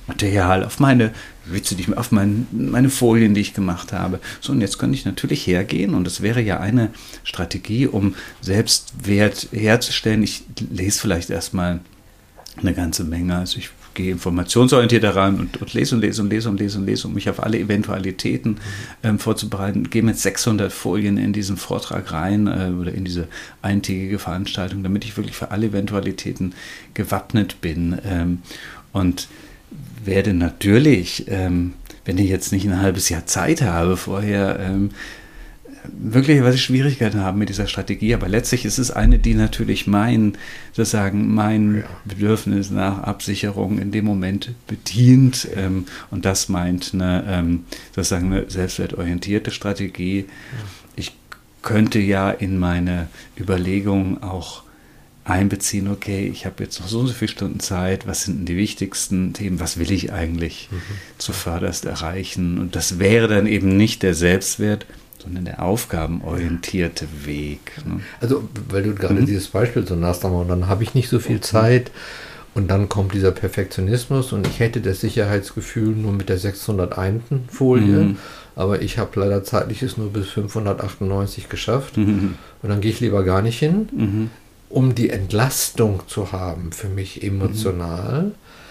Material, auf meine Witze, auf meine Folien, die ich gemacht habe. So, und jetzt könnte ich natürlich hergehen, und das wäre ja eine Strategie, um Selbstwert herzustellen. Ich lese vielleicht erstmal eine ganze Menge, also ich gehe informationsorientiert daran und lese, um mich auf alle Eventualitäten vorzubereiten. Gehe mit 600 Folien in diesen Vortrag rein oder in diese eintägige Veranstaltung, damit ich wirklich für alle Eventualitäten gewappnet bin. Und werde natürlich, wenn ich jetzt nicht ein halbes Jahr Zeit habe vorher, möglicherweise Schwierigkeiten haben mit dieser Strategie, aber letztlich ist es eine, die natürlich mein Bedürfnis nach Absicherung in dem Moment bedient, und das meint eine selbstwertorientierte Strategie. Ich könnte ja in meine Überlegungen auch einbeziehen, okay, ich habe jetzt noch so und so viele Stunden Zeit, was sind denn die wichtigsten Themen, was will ich eigentlich zuvörderst erreichen? Und das wäre dann eben nicht der Selbstwert, sondern der aufgabenorientierte Weg. Ne? Also, weil du gerade dieses Beispiel so nahst, und dann habe ich nicht so viel Zeit und dann kommt dieser Perfektionismus und ich hätte das Sicherheitsgefühl nur mit der 601. Folie, aber ich habe leider zeitliches nur bis 598 geschafft und dann gehe ich lieber gar nicht hin, um die Entlastung zu haben für mich emotional.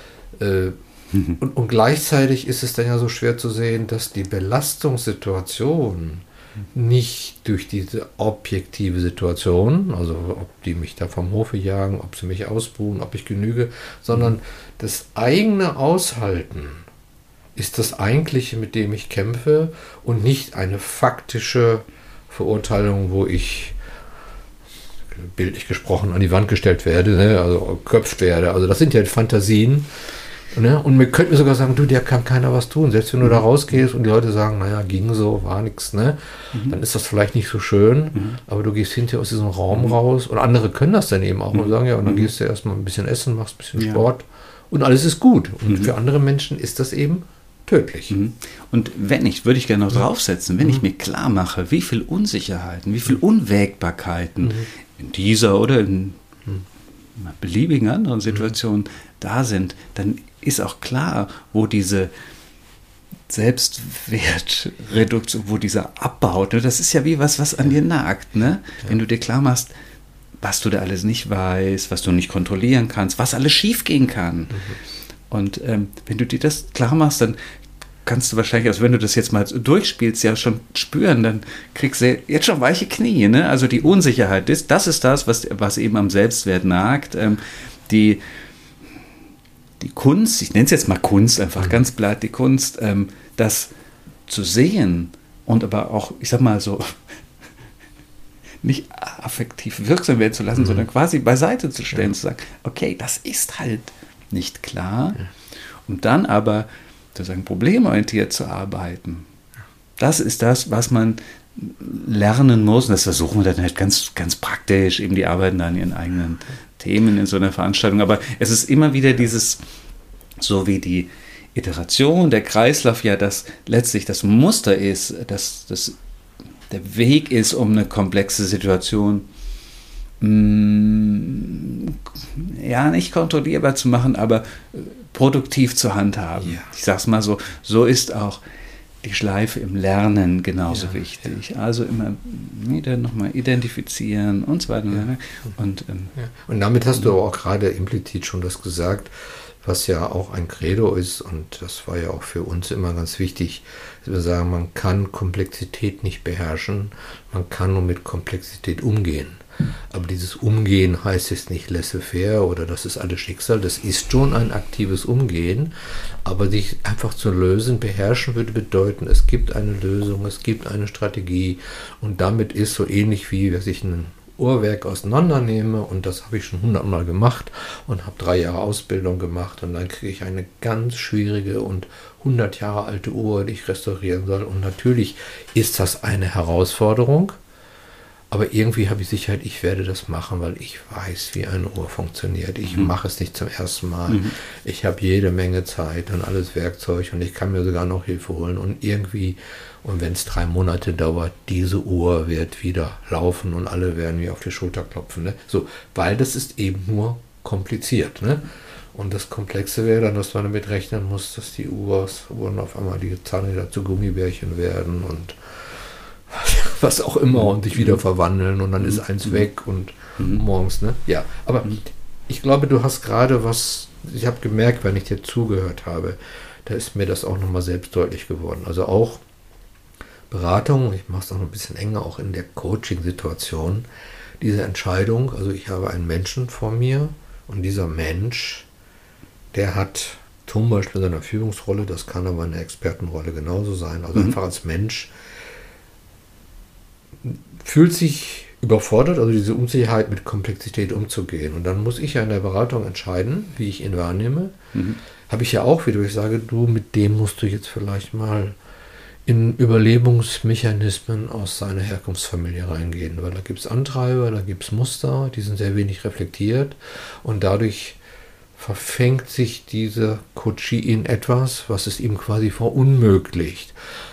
Und gleichzeitig ist es dann ja so schwer zu sehen, dass die Belastungssituation nicht durch diese objektive Situation, also ob die mich da vom Hofe jagen, ob sie mich ausbuhen, ob ich genüge, sondern das eigene Aushalten ist das Eigentliche, mit dem ich kämpfe, und nicht eine faktische Verurteilung, wo ich, bildlich gesprochen, an die Wand gestellt werde, ne, also geköpft werde. Also das sind ja Fantasien. Ne? Und mir könnte mir sogar sagen, du, dir kann keiner was tun. Selbst wenn du da rausgehst und die Leute sagen, naja, ging so, war nichts, ne? Dann ist das vielleicht nicht so schön, aber du gehst hinterher aus diesem Raum raus, und andere können das dann eben auch und sagen, ja, und dann gehst du erstmal ein bisschen essen, machst ein bisschen Sport und alles ist gut. Und für andere Menschen ist das eben tödlich. Und würde ich gerne noch draufsetzen, wenn ich mir klar mache, wie viel Unsicherheiten, wie viel Unwägbarkeiten in dieser oder in einer beliebigen anderen Situation da sind, dann ist auch klar, wo diese Selbstwertreduktion, wo dieser abbaut. Ne? Das ist ja wie was an dir nagt. Ne? Ja. Wenn du dir klar machst, was du da alles nicht weißt, was du nicht kontrollieren kannst, was alles schief gehen kann. Und wenn du dir das klar machst, dann kannst du wahrscheinlich, also wenn du das jetzt mal durchspielst, ja schon spüren, dann kriegst du jetzt schon weiche Knie. Ne? Also die Unsicherheit, das ist das, was eben am Selbstwert nagt. Die Kunst, ich nenne es jetzt mal Kunst, einfach ganz platt, die Kunst, das zu sehen und aber auch, ich sag mal so, nicht affektiv wirksam werden zu lassen, sondern quasi beiseite zu stellen, zu sagen, okay, das ist halt nicht klar. Und dann aber sozusagen problemorientiert zu arbeiten. Das ist das, was man lernen muss. Und das versuchen wir dann halt ganz, ganz praktisch. Eben die arbeiten an ihren eigenen Themen in so einer Veranstaltung. Aber es ist immer wieder dieses, so wie die Iteration, der Kreislauf ja das letztlich das Muster ist, dass das der Weg ist, um eine komplexe Situation nicht kontrollierbar zu machen, aber produktiv zu handhaben. Ja. Ich sage es mal so, so ist auch die Schleife im Lernen genauso wichtig. Ja. Also immer wieder nochmal identifizieren und so weiter. Ja. Und damit hast du auch gerade implizit schon das gesagt, was ja auch ein Credo ist, und das war ja auch für uns immer ganz wichtig, dass wir sagen, man kann Komplexität nicht beherrschen, man kann nur mit Komplexität umgehen. Aber dieses Umgehen heißt jetzt nicht laissez-faire oder das ist alles Schicksal, das ist schon ein aktives Umgehen, aber sich einfach zu lösen, beherrschen würde bedeuten, es gibt eine Lösung, es gibt eine Strategie, und damit ist so ähnlich wie, dass ich ein Uhrwerk auseinandernehme, und das habe ich schon 100-mal gemacht und habe 3 Jahre Ausbildung gemacht, und dann kriege ich eine ganz schwierige und 100 Jahre alte Uhr, die ich restaurieren soll, und natürlich ist das eine Herausforderung. Aber irgendwie habe ich Sicherheit, ich werde das machen, weil ich weiß, wie eine Uhr funktioniert. Ich mache es nicht zum ersten Mal. Ich habe jede Menge Zeit und alles Werkzeug, und ich kann mir sogar noch Hilfe holen. Und irgendwie, und wenn es 3 Monate dauert, diese Uhr wird wieder laufen und alle werden mir auf die Schulter klopfen. Ne? So, weil das ist eben nur kompliziert. Ne? Und das Komplexe wäre dann, dass man damit rechnen muss, dass die Uhren auf einmal die Zahnräder zu Gummibärchen werden und was auch immer und sich wieder verwandeln und dann ist eins weg und morgens, ne? Ja, aber ich glaube, du hast gerade was, ich habe gemerkt, wenn ich dir zugehört habe, da ist mir das auch nochmal selbst deutlich geworden. Also auch Beratung, ich mache es auch noch ein bisschen enger, auch in der Coaching-Situation, diese Entscheidung, also ich habe einen Menschen vor mir und dieser Mensch, der hat zum Beispiel seine Führungsrolle, das kann aber eine Expertenrolle genauso sein, also einfach als Mensch, fühlt sich überfordert, also diese Unsicherheit mit Komplexität umzugehen. Und dann muss ich ja in der Beratung entscheiden, wie ich ihn wahrnehme. Habe ich ja auch wieder, ich sage, du, mit dem musst du jetzt vielleicht mal in Überlebensmechanismen aus seiner Herkunftsfamilie reingehen, weil da gibt es Antreiber, da gibt es Muster, die sind sehr wenig reflektiert und dadurch verfängt sich dieser Coachie in etwas, was es ihm quasi verunmöglicht.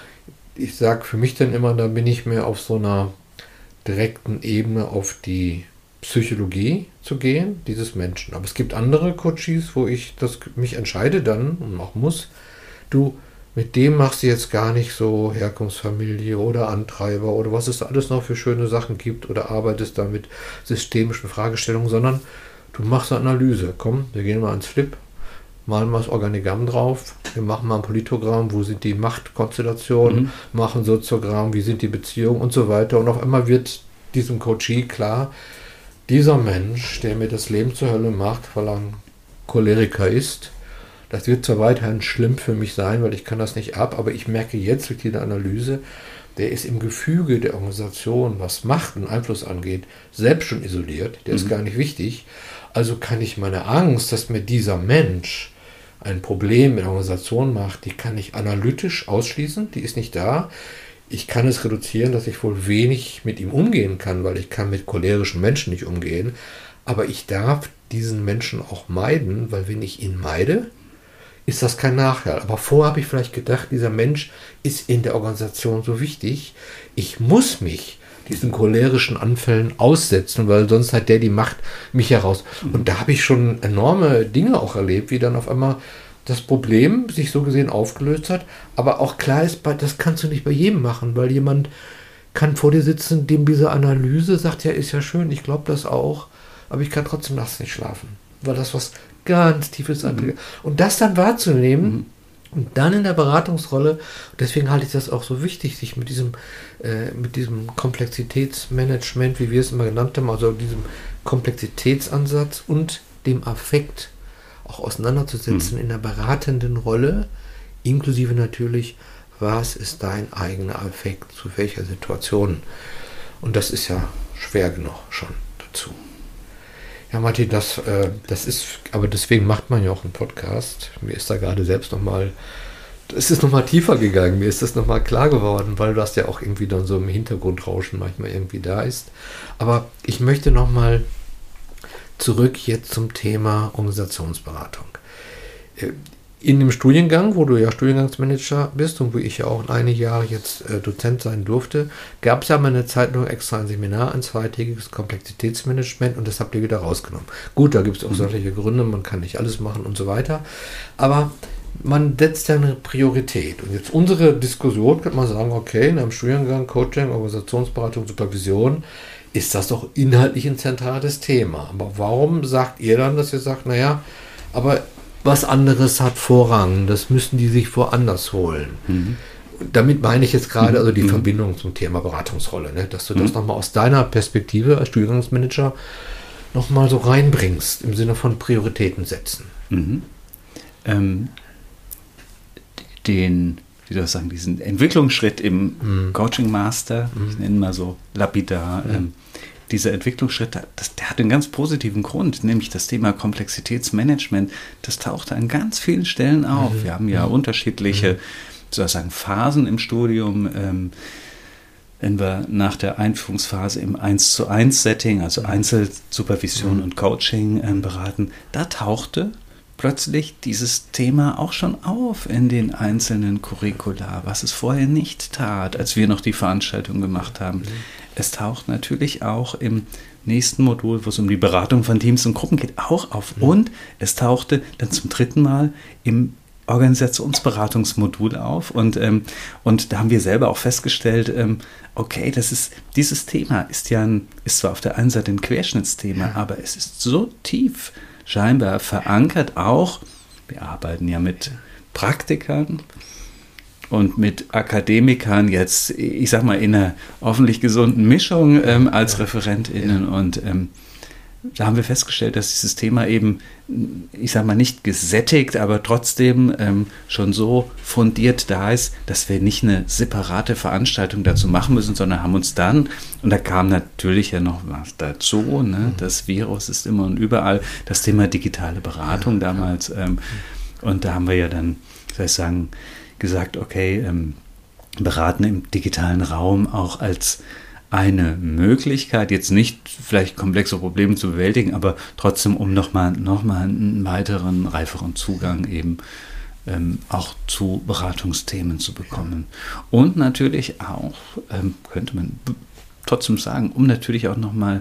Ich sage für mich dann immer, da bin ich mehr auf so einer direkten Ebene auf die Psychologie zu gehen, dieses Menschen. Aber es gibt andere Coaches, wo ich mich entscheide dann und auch muss, du, mit dem machst du jetzt gar nicht so Herkunftsfamilie oder Antreiber oder was es da alles noch für schöne Sachen gibt oder arbeitest da mit systemischen Fragestellungen, sondern du machst eine Analyse. Komm, wir gehen mal ans Flip, malen mal das Organigramm drauf, wir machen mal ein Politogramm, wo sind die Machtkonstellationen, machen Soziogramm, wie sind die Beziehungen und so weiter. Und auf einmal wird diesem Coachee klar, dieser Mensch, der mir das Leben zur Hölle macht, weil er ein Choleriker ist, das wird zwar weiterhin schlimm für mich sein, weil ich kann das nicht ab, aber ich merke jetzt durch diese Analyse, der ist im Gefüge der Organisation, was Macht und Einfluss angeht, selbst schon isoliert, der ist gar nicht wichtig. Also kann ich meine Angst, dass mir dieser Mensch ein Problem in der Organisation macht, die kann ich analytisch ausschließen, die ist nicht da. Ich kann es reduzieren, dass ich wohl wenig mit ihm umgehen kann, weil ich kann mit cholerischen Menschen nicht umgehen. Aber ich darf diesen Menschen auch meiden, weil wenn ich ihn meide, ist das kein Nachteil. Aber vorher habe ich vielleicht gedacht, dieser Mensch ist in der Organisation so wichtig, ich muss mich diesen cholerischen Anfällen aussetzen, weil sonst hat der die Macht mich heraus. Und da habe ich schon enorme Dinge auch erlebt, wie dann auf einmal das Problem sich so gesehen aufgelöst hat, aber auch klar ist, das kannst du nicht bei jedem machen, weil jemand kann vor dir sitzen, dem diese Analyse sagt, ja, ist ja schön, ich glaube das auch, aber ich kann trotzdem nachts nicht schlafen, weil das was ganz Tiefes angeht. Und das dann wahrzunehmen und dann in der Beratungsrolle, deswegen halte ich das auch so wichtig, sich mit diesem Komplexitätsmanagement, wie wir es immer genannt haben, also diesem Komplexitätsansatz und dem Affekt auch auseinanderzusetzen in der beratenden Rolle, inklusive natürlich, was ist dein eigener Affekt zu welcher Situation? Und das ist ja schwer genug schon dazu. Ja, Martin, das ist, aber deswegen macht man ja auch einen Podcast. Mir ist da gerade selbst es ist nochmal tiefer gegangen, mir ist das nochmal klar geworden, weil das ja auch irgendwie dann so im Hintergrundrauschen manchmal irgendwie da ist. Aber ich möchte nochmal zurück jetzt zum Thema Organisationsberatung. In dem Studiengang, wo du ja Studiengangsmanager bist und wo ich ja auch einige Jahre jetzt Dozent sein durfte, gab es ja mal eine Zeit lang extra ein Seminar, ein zweitägiges Komplexitätsmanagement und das habt ihr wieder rausgenommen. Gut, da gibt es auch solche Gründe, man kann nicht alles machen und so weiter, aber man setzt ja eine Priorität. Und jetzt unsere Diskussion, könnte man sagen, okay, in einem Studiengang Coaching, Organisationsberatung, Supervision, ist das doch inhaltlich ein zentrales Thema. Aber warum sagt ihr dann, dass ihr sagt, naja, aber was anderes hat Vorrang, das müssen die sich woanders holen. Damit meine ich jetzt gerade also die Verbindung zum Thema Beratungsrolle, ne? Dass du das nochmal aus deiner Perspektive als Studiengangsmanager nochmal so reinbringst, im Sinne von Prioritäten setzen. Diesen Entwicklungsschritt im Coaching Master, ich nenne mal so lapidar, dieser Entwicklungsschritt, der hat einen ganz positiven Grund, nämlich das Thema Komplexitätsmanagement, das taucht an ganz vielen Stellen auf. Wir haben ja unterschiedliche sozusagen Phasen im Studium, wenn wir nach der Einführungsphase im 1:1-Setting, also Einzelsupervision und Coaching beraten, da tauchte plötzlich dieses Thema auch schon auf in den einzelnen Curricula, was es vorher nicht tat, als wir noch die Veranstaltung gemacht haben. Es taucht natürlich auch im nächsten Modul, wo es um die Beratung von Teams und Gruppen geht, auch auf. Und es tauchte dann zum 3. Mal im Organisationsberatungsmodul auf. Und da haben wir selber auch festgestellt, okay, dieses Thema ist zwar auf der einen Seite ein Querschnittsthema, aber es ist so tief scheinbar verankert auch. Wir arbeiten ja mit Praktikern und mit Akademikern jetzt, ich sag mal, in einer hoffentlich gesunden Mischung als ReferentInnen. Und da haben wir festgestellt, dass dieses Thema eben, ich sag mal, nicht gesättigt, aber trotzdem schon so fundiert da ist, dass wir nicht eine separate Veranstaltung dazu machen müssen, sondern haben uns dann, und da kam natürlich ja noch was dazu, ne? Das Virus ist immer und überall, das Thema digitale Beratung damals. Und da haben wir ja dann, soll ich sagen, gesagt, okay, beraten im digitalen Raum auch als eine Möglichkeit, jetzt nicht vielleicht komplexe Probleme zu bewältigen, aber trotzdem, um nochmal einen weiteren, reiferen Zugang eben auch zu Beratungsthemen zu bekommen. Und natürlich auch, könnte man trotzdem sagen, um natürlich auch nochmal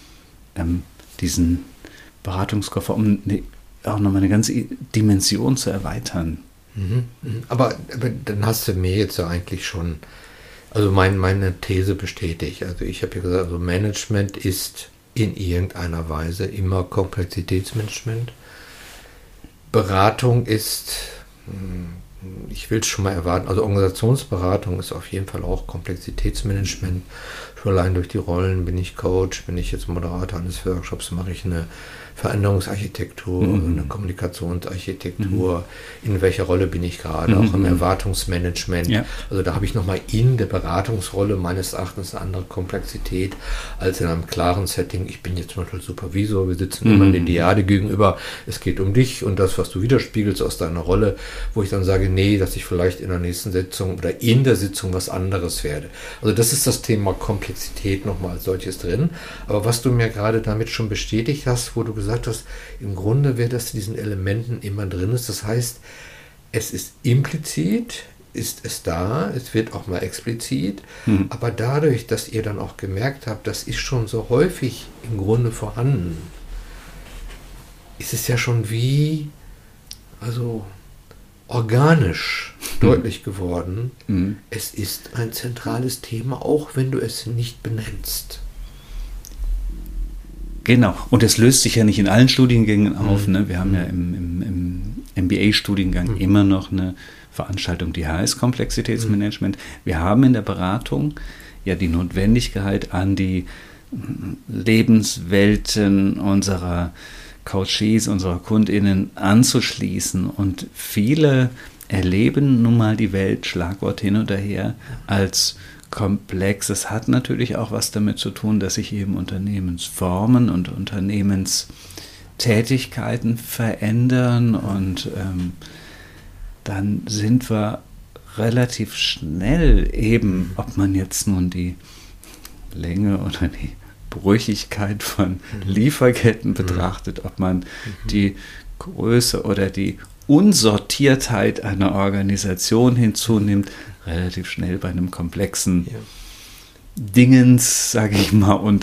diesen Beratungskoffer, auch nochmal eine ganze Dimension zu erweitern. Aber dann hast du mir jetzt ja eigentlich schon, also meine These bestätigt. Also ich habe ja gesagt, also Management ist in irgendeiner Weise immer Komplexitätsmanagement. Beratung ist, ich will es schon mal erwarten, also Organisationsberatung ist auf jeden Fall auch Komplexitätsmanagement. Schon allein durch die Rollen bin ich Coach, bin ich jetzt Moderator eines Workshops, mache ich eine Veränderungsarchitektur, eine Kommunikationsarchitektur, in welcher Rolle bin ich gerade, auch im Erwartungsmanagement. Ja. Also da habe ich nochmal in der Beratungsrolle meines Erachtens eine andere Komplexität als in einem klaren Setting. Ich bin jetzt zum Beispiel Supervisor, wir sitzen immer in der Diade gegenüber, es geht um dich und das, was du widerspiegelst aus deiner Rolle, wo ich dann sage, nee, dass ich vielleicht in der nächsten Sitzung oder in der Sitzung was anderes werde. Also das ist das Thema Komplexität nochmal als solches drin. Aber was du mir gerade damit schon bestätigt hast, wo du gesagt hast, im Grunde wäre das in diesen Elementen immer drin ist. Das heißt, es ist implizit, ist es da, es wird auch mal explizit, aber dadurch, dass ihr dann auch gemerkt habt, das ist schon so häufig im Grunde vorhanden, ist es ja schon also organisch deutlich geworden. Es ist ein zentrales Thema, auch wenn du es nicht benennst. Genau, und es löst sich ja nicht in allen Studiengängen auf. Ne? Wir haben ja im MBA-Studiengang immer noch eine Veranstaltung, die heißt Komplexitätsmanagement. Wir haben in der Beratung ja die Notwendigkeit, an die Lebenswelten unserer Coaches, unserer KundInnen anzuschließen. Und viele erleben nun mal die Welt, Schlagwort hin und her, als komplex. Es hat natürlich auch was damit zu tun, dass sich eben Unternehmensformen und Unternehmenstätigkeiten verändern und dann sind wir relativ schnell eben, ob man jetzt nun die Länge oder die Brüchigkeit von Lieferketten betrachtet, ob man die Größe oder die Unsortiertheit einer Organisation hinzunimmt, relativ schnell bei einem komplexen Dingens, sage ich mal, und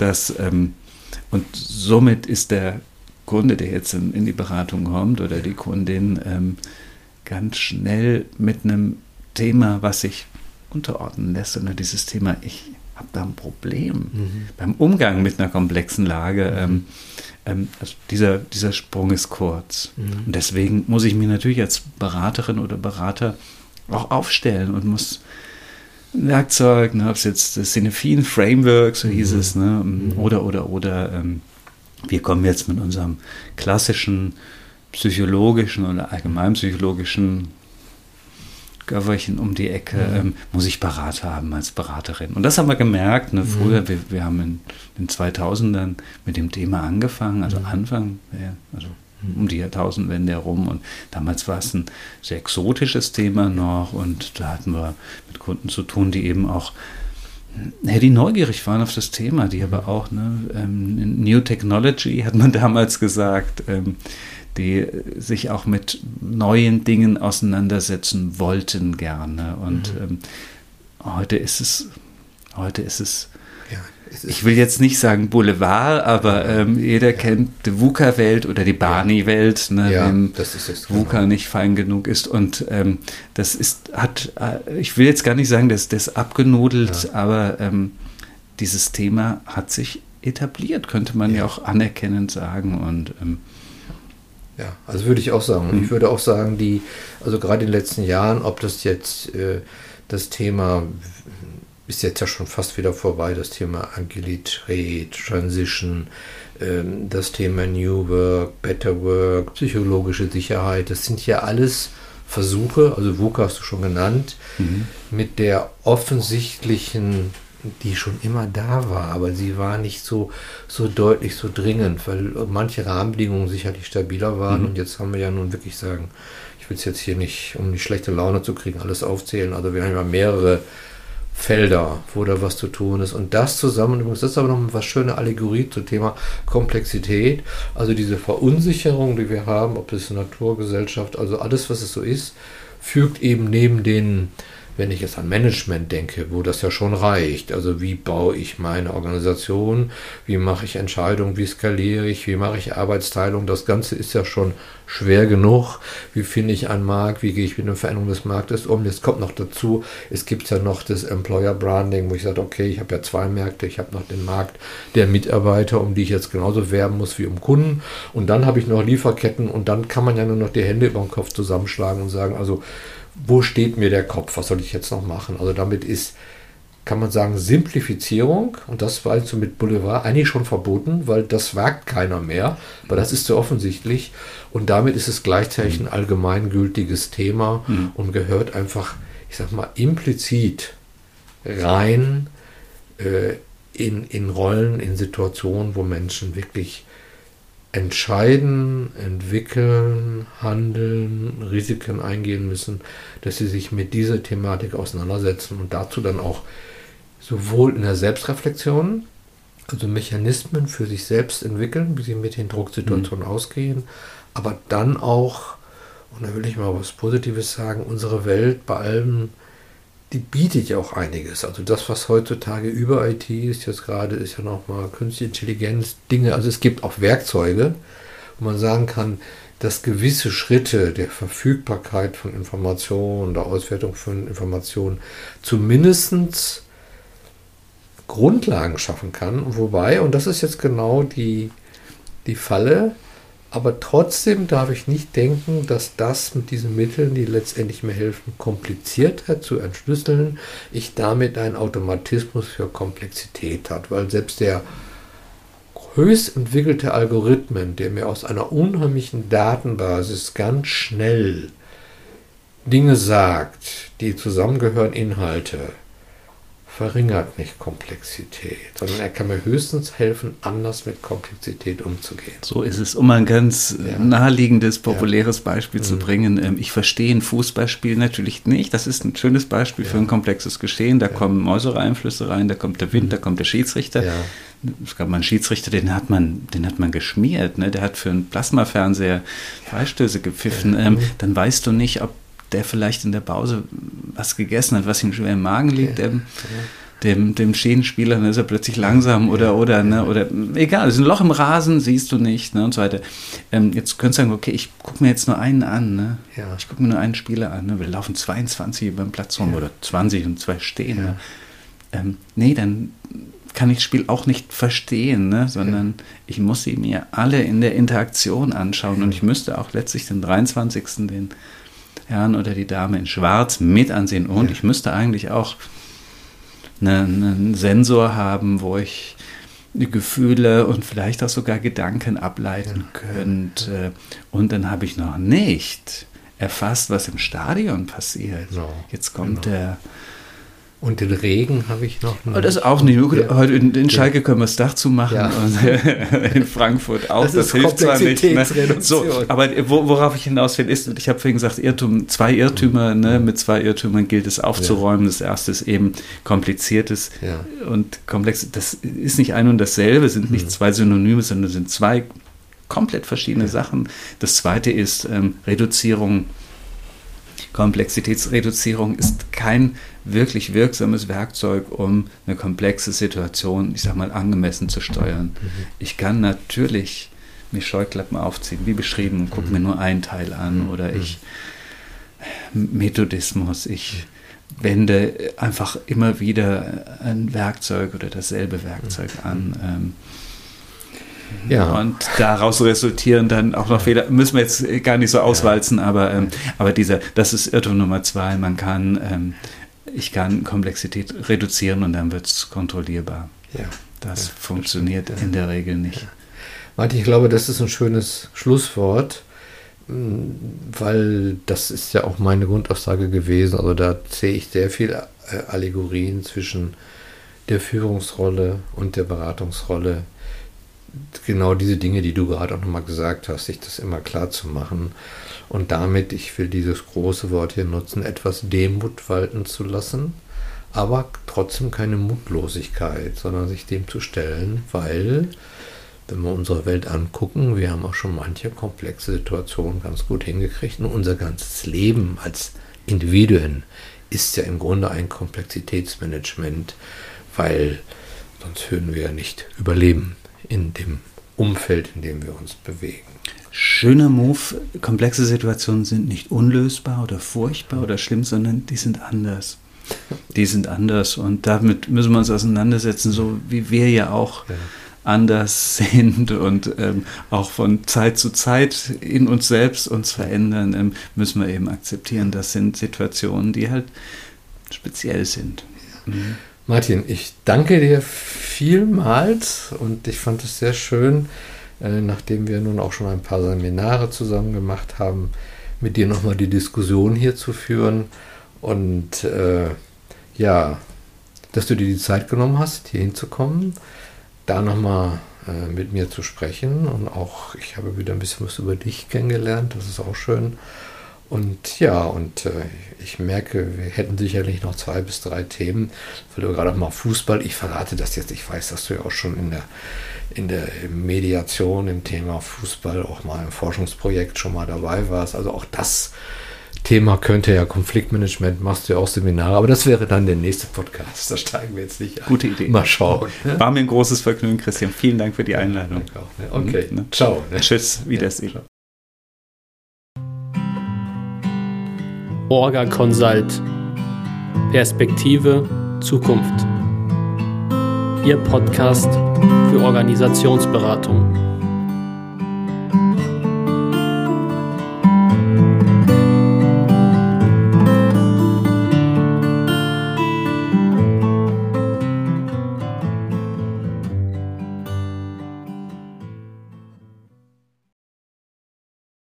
somit ist der Kunde, der jetzt in die Beratung kommt oder die Kundin, ganz schnell mit einem Thema, was sich unterordnen lässt, oder dieses Thema, ich habe da ein Problem beim Umgang mit einer komplexen Lage. Also dieser Sprung ist kurz. Und deswegen muss ich mir natürlich als Beraterin oder Berater auch aufstellen und muss ein Werkzeug, ob es jetzt das Synefin Framework, so hieß es, ne, oder wir kommen jetzt mit unserem klassischen psychologischen oder allgemeinpsychologischen Göfferchen um die Ecke, muss ich Berater haben als Beraterin. Und das haben wir gemerkt, ne, früher, wir haben in den 2000ern mit dem Thema angefangen, also Anfang, also um die Jahrtausendwende herum, und damals war es ein sehr exotisches Thema noch, und da hatten wir mit Kunden zu tun, die eben auch, die neugierig waren auf das Thema, die aber auch, New Technology hat man damals gesagt, die sich auch mit neuen Dingen auseinandersetzen wollten gerne. Und heute ist es ich will jetzt nicht sagen Boulevard, aber jeder kennt die VUCA-Welt oder die Barney-Welt, ne, wenn VUCA nicht fein genug ist. Und ich will jetzt gar nicht sagen, dass das abgenudelt, aber dieses Thema hat sich etabliert, könnte man ja auch anerkennend sagen. Und ja, also würde ich auch sagen. Und ich würde auch sagen, also gerade in den letzten Jahren, ob das jetzt das Thema ist jetzt ja schon fast wieder vorbei, das Thema Agilität, Transition, das Thema New Work, Better Work, psychologische Sicherheit, das sind ja alles Versuche, also VUCA hast du schon genannt, mit der offensichtlichen, die schon immer da war, aber sie war nicht so deutlich, so dringend, weil manche Rahmenbedingungen sicherlich stabiler waren und jetzt haben wir ja nun wirklich sagen, ich will es jetzt hier nicht, um die schlechte Laune zu kriegen, alles aufzählen, also wir haben ja mehrere Felder, wo da was zu tun ist. Und das zusammen, übrigens, das ist aber noch eine schöne Allegorie zum Thema Komplexität. Also diese Verunsicherung, die wir haben, ob das Naturgesellschaft, also alles, was es so ist, fügt eben neben den, wenn ich jetzt an Management denke, wo das ja schon reicht, also wie baue ich meine Organisation, wie mache ich Entscheidungen, wie skaliere ich, wie mache ich Arbeitsteilung, das Ganze ist ja schon schwer genug, wie finde ich einen Markt, wie gehe ich mit der Veränderung des Marktes um, jetzt kommt noch dazu, es gibt ja noch das Employer Branding, wo ich sage, okay, ich habe ja 2 Märkte, ich habe noch den Markt der Mitarbeiter, um die ich jetzt genauso werben muss wie um Kunden und dann habe ich noch Lieferketten und dann kann man ja nur noch die Hände über den Kopf zusammenschlagen und sagen, also wo steht mir der Kopf? Was soll ich jetzt noch machen? Also damit kann man sagen, Simplifizierung, und das war also mit Boulevard eigentlich schon verboten, weil das wagt keiner mehr, weil das ist so offensichtlich und damit ist es gleichzeitig ein allgemeingültiges Thema und gehört einfach, ich sag mal, implizit rein in Rollen, in Situationen, wo Menschen wirklich entscheiden, entwickeln, handeln, Risiken eingehen müssen, dass sie sich mit dieser Thematik auseinandersetzen und dazu dann auch sowohl in der Selbstreflexion, also Mechanismen für sich selbst entwickeln, wie sie mit den Drucksituationen ausgehen, aber dann auch, und da will ich mal was Positives sagen, unsere Welt bei allem, die bietet ja auch einiges. Also das, was heutzutage über IT ist, jetzt gerade ist ja nochmal Künstliche Intelligenz, Dinge, also es gibt auch Werkzeuge, wo man sagen kann, dass gewisse Schritte der Verfügbarkeit von Informationen, der Auswertung von Informationen zumindest Grundlagen schaffen kann. Wobei, und das ist jetzt genau die Falle, aber trotzdem darf ich nicht denken, dass das mit diesen Mitteln, die letztendlich mir helfen, komplizierter zu entschlüsseln, ich damit einen Automatismus für Komplexität hat, weil selbst der höchst entwickelte Algorithmen, der mir aus einer unheimlichen Datenbasis ganz schnell Dinge sagt, die zusammengehören, Inhalte, verringert nicht Komplexität, sondern er kann mir höchstens helfen, anders mit Komplexität umzugehen. So ist es, um ein ganz naheliegendes, populäres Beispiel zu bringen. Ich verstehe ein Fußballspiel natürlich nicht. Das ist ein schönes Beispiel für ein komplexes Geschehen. Da kommen äußere Einflüsse rein, da kommt der Wind, da kommt der Schiedsrichter. Ja. Es gab mal einen Schiedsrichter, den hat man geschmiert. Ne? Der hat für einen Plasmafernseher Freistöße gepfiffen. Dann weißt du nicht, ob der vielleicht in der Pause was gegessen hat, was ihm schwer im Magen liegt, dem Schienenspieler, dann ist er plötzlich langsam oder egal, es ist ein Loch im Rasen, siehst du nicht, ne, und so weiter. Jetzt könntest du sagen, okay, ich gucke mir jetzt nur einen an, ne? Ja. Ich gucke mir nur einen Spieler an, ne? Wir laufen 22 über den Platz rum oder 20 und 2 stehen. Ja. Ne? Nee, dann kann ich das Spiel auch nicht verstehen, ne? Sondern ich muss sie mir alle in der Interaktion anschauen und ich müsste auch letztlich den 23. den Herrn oder die Dame in Schwarz mit ansehen und ich müsste eigentlich auch einen Sensor haben, wo ich die Gefühle und vielleicht auch sogar Gedanken ableiten könnte. Und dann habe ich noch nicht erfasst, was im Stadion passiert. No, jetzt kommt der... Und den Regen habe ich noch nicht. Das auch nicht. Heute in Schalke können wir das Dach zumachen und in Frankfurt auch. Das hilft zwar nicht. Ne? So, aber worauf ich hinaus will, ist, ich habe vorhin gesagt, 2 Irrtümer, ne? Mit 2 Irrtümern gilt es aufzuräumen. Das erste ist eben kompliziertes und komplex. Das ist nicht ein und dasselbe, sind nicht 2 Synonyme, sondern sind 2 komplett verschiedene Sachen. Das zweite ist Reduzierung Komplexitätsreduzierung ist kein wirklich wirksames Werkzeug, um eine komplexe Situation, ich sag mal, angemessen zu steuern. Ich kann natürlich mir Scheuklappen aufziehen, wie beschrieben, und gucke mir nur einen Teil an, oder Methodismus, ich wende einfach immer wieder ein Werkzeug oder dasselbe Werkzeug an. Und daraus resultieren dann auch noch Fehler, müssen wir jetzt gar nicht so auswalzen, aber das ist Irrtum Nummer 2, ich kann Komplexität reduzieren und dann wird es kontrollierbar. Das funktioniert in der Regel nicht. Martin, ich glaube, das ist ein schönes Schlusswort, weil das ist ja auch meine Grundaussage gewesen. Also da sehe ich sehr viele Allegorien zwischen der Führungsrolle und der Beratungsrolle. Genau diese Dinge, die du gerade auch nochmal gesagt hast, sich das immer klar zu machen und damit, ich will dieses große Wort hier nutzen, etwas Demut walten zu lassen, aber trotzdem keine Mutlosigkeit, sondern sich dem zu stellen, weil, wenn wir unsere Welt angucken, wir haben auch schon manche komplexe Situationen ganz gut hingekriegt und unser ganzes Leben als Individuen ist ja im Grunde ein Komplexitätsmanagement, weil sonst würden wir ja nicht überleben in dem Umfeld, in dem wir uns bewegen. Schöner Move, komplexe Situationen sind nicht unlösbar oder furchtbar oder schlimm, sondern die sind anders. Die sind anders und damit müssen wir uns auseinandersetzen, so wie wir ja auch anders sind und auch von Zeit zu Zeit in uns selbst uns verändern, müssen wir eben akzeptieren, das sind Situationen, die halt speziell sind. Martin, ich danke dir vielmals und ich fand es sehr schön, nachdem wir nun auch schon ein paar Seminare zusammen gemacht haben, mit dir nochmal die Diskussion hier zu führen und dass du dir die Zeit genommen hast, hier hinzukommen, da nochmal mit mir zu sprechen und auch, ich habe wieder ein bisschen was über dich kennengelernt, das ist auch schön. Und ich merke, wir hätten sicherlich noch 2 bis 3 Themen, weil du gerade mal Fußball, ich verrate das jetzt, ich weiß, dass du ja auch schon in der Mediation im Thema Fußball auch mal im Forschungsprojekt schon mal dabei warst, also auch das Thema könnte ja Konfliktmanagement, machst du ja auch Seminare, aber das wäre dann der nächste Podcast, da steigen wir jetzt nicht ein. Gute Idee. Mal schauen. War mir ein großes Vergnügen, Christian, vielen Dank für die Einladung. Okay, ciao. Tschüss, Wiedersehen. Orga Consult. Perspektive Zukunft. Ihr Podcast für Organisationsberatung.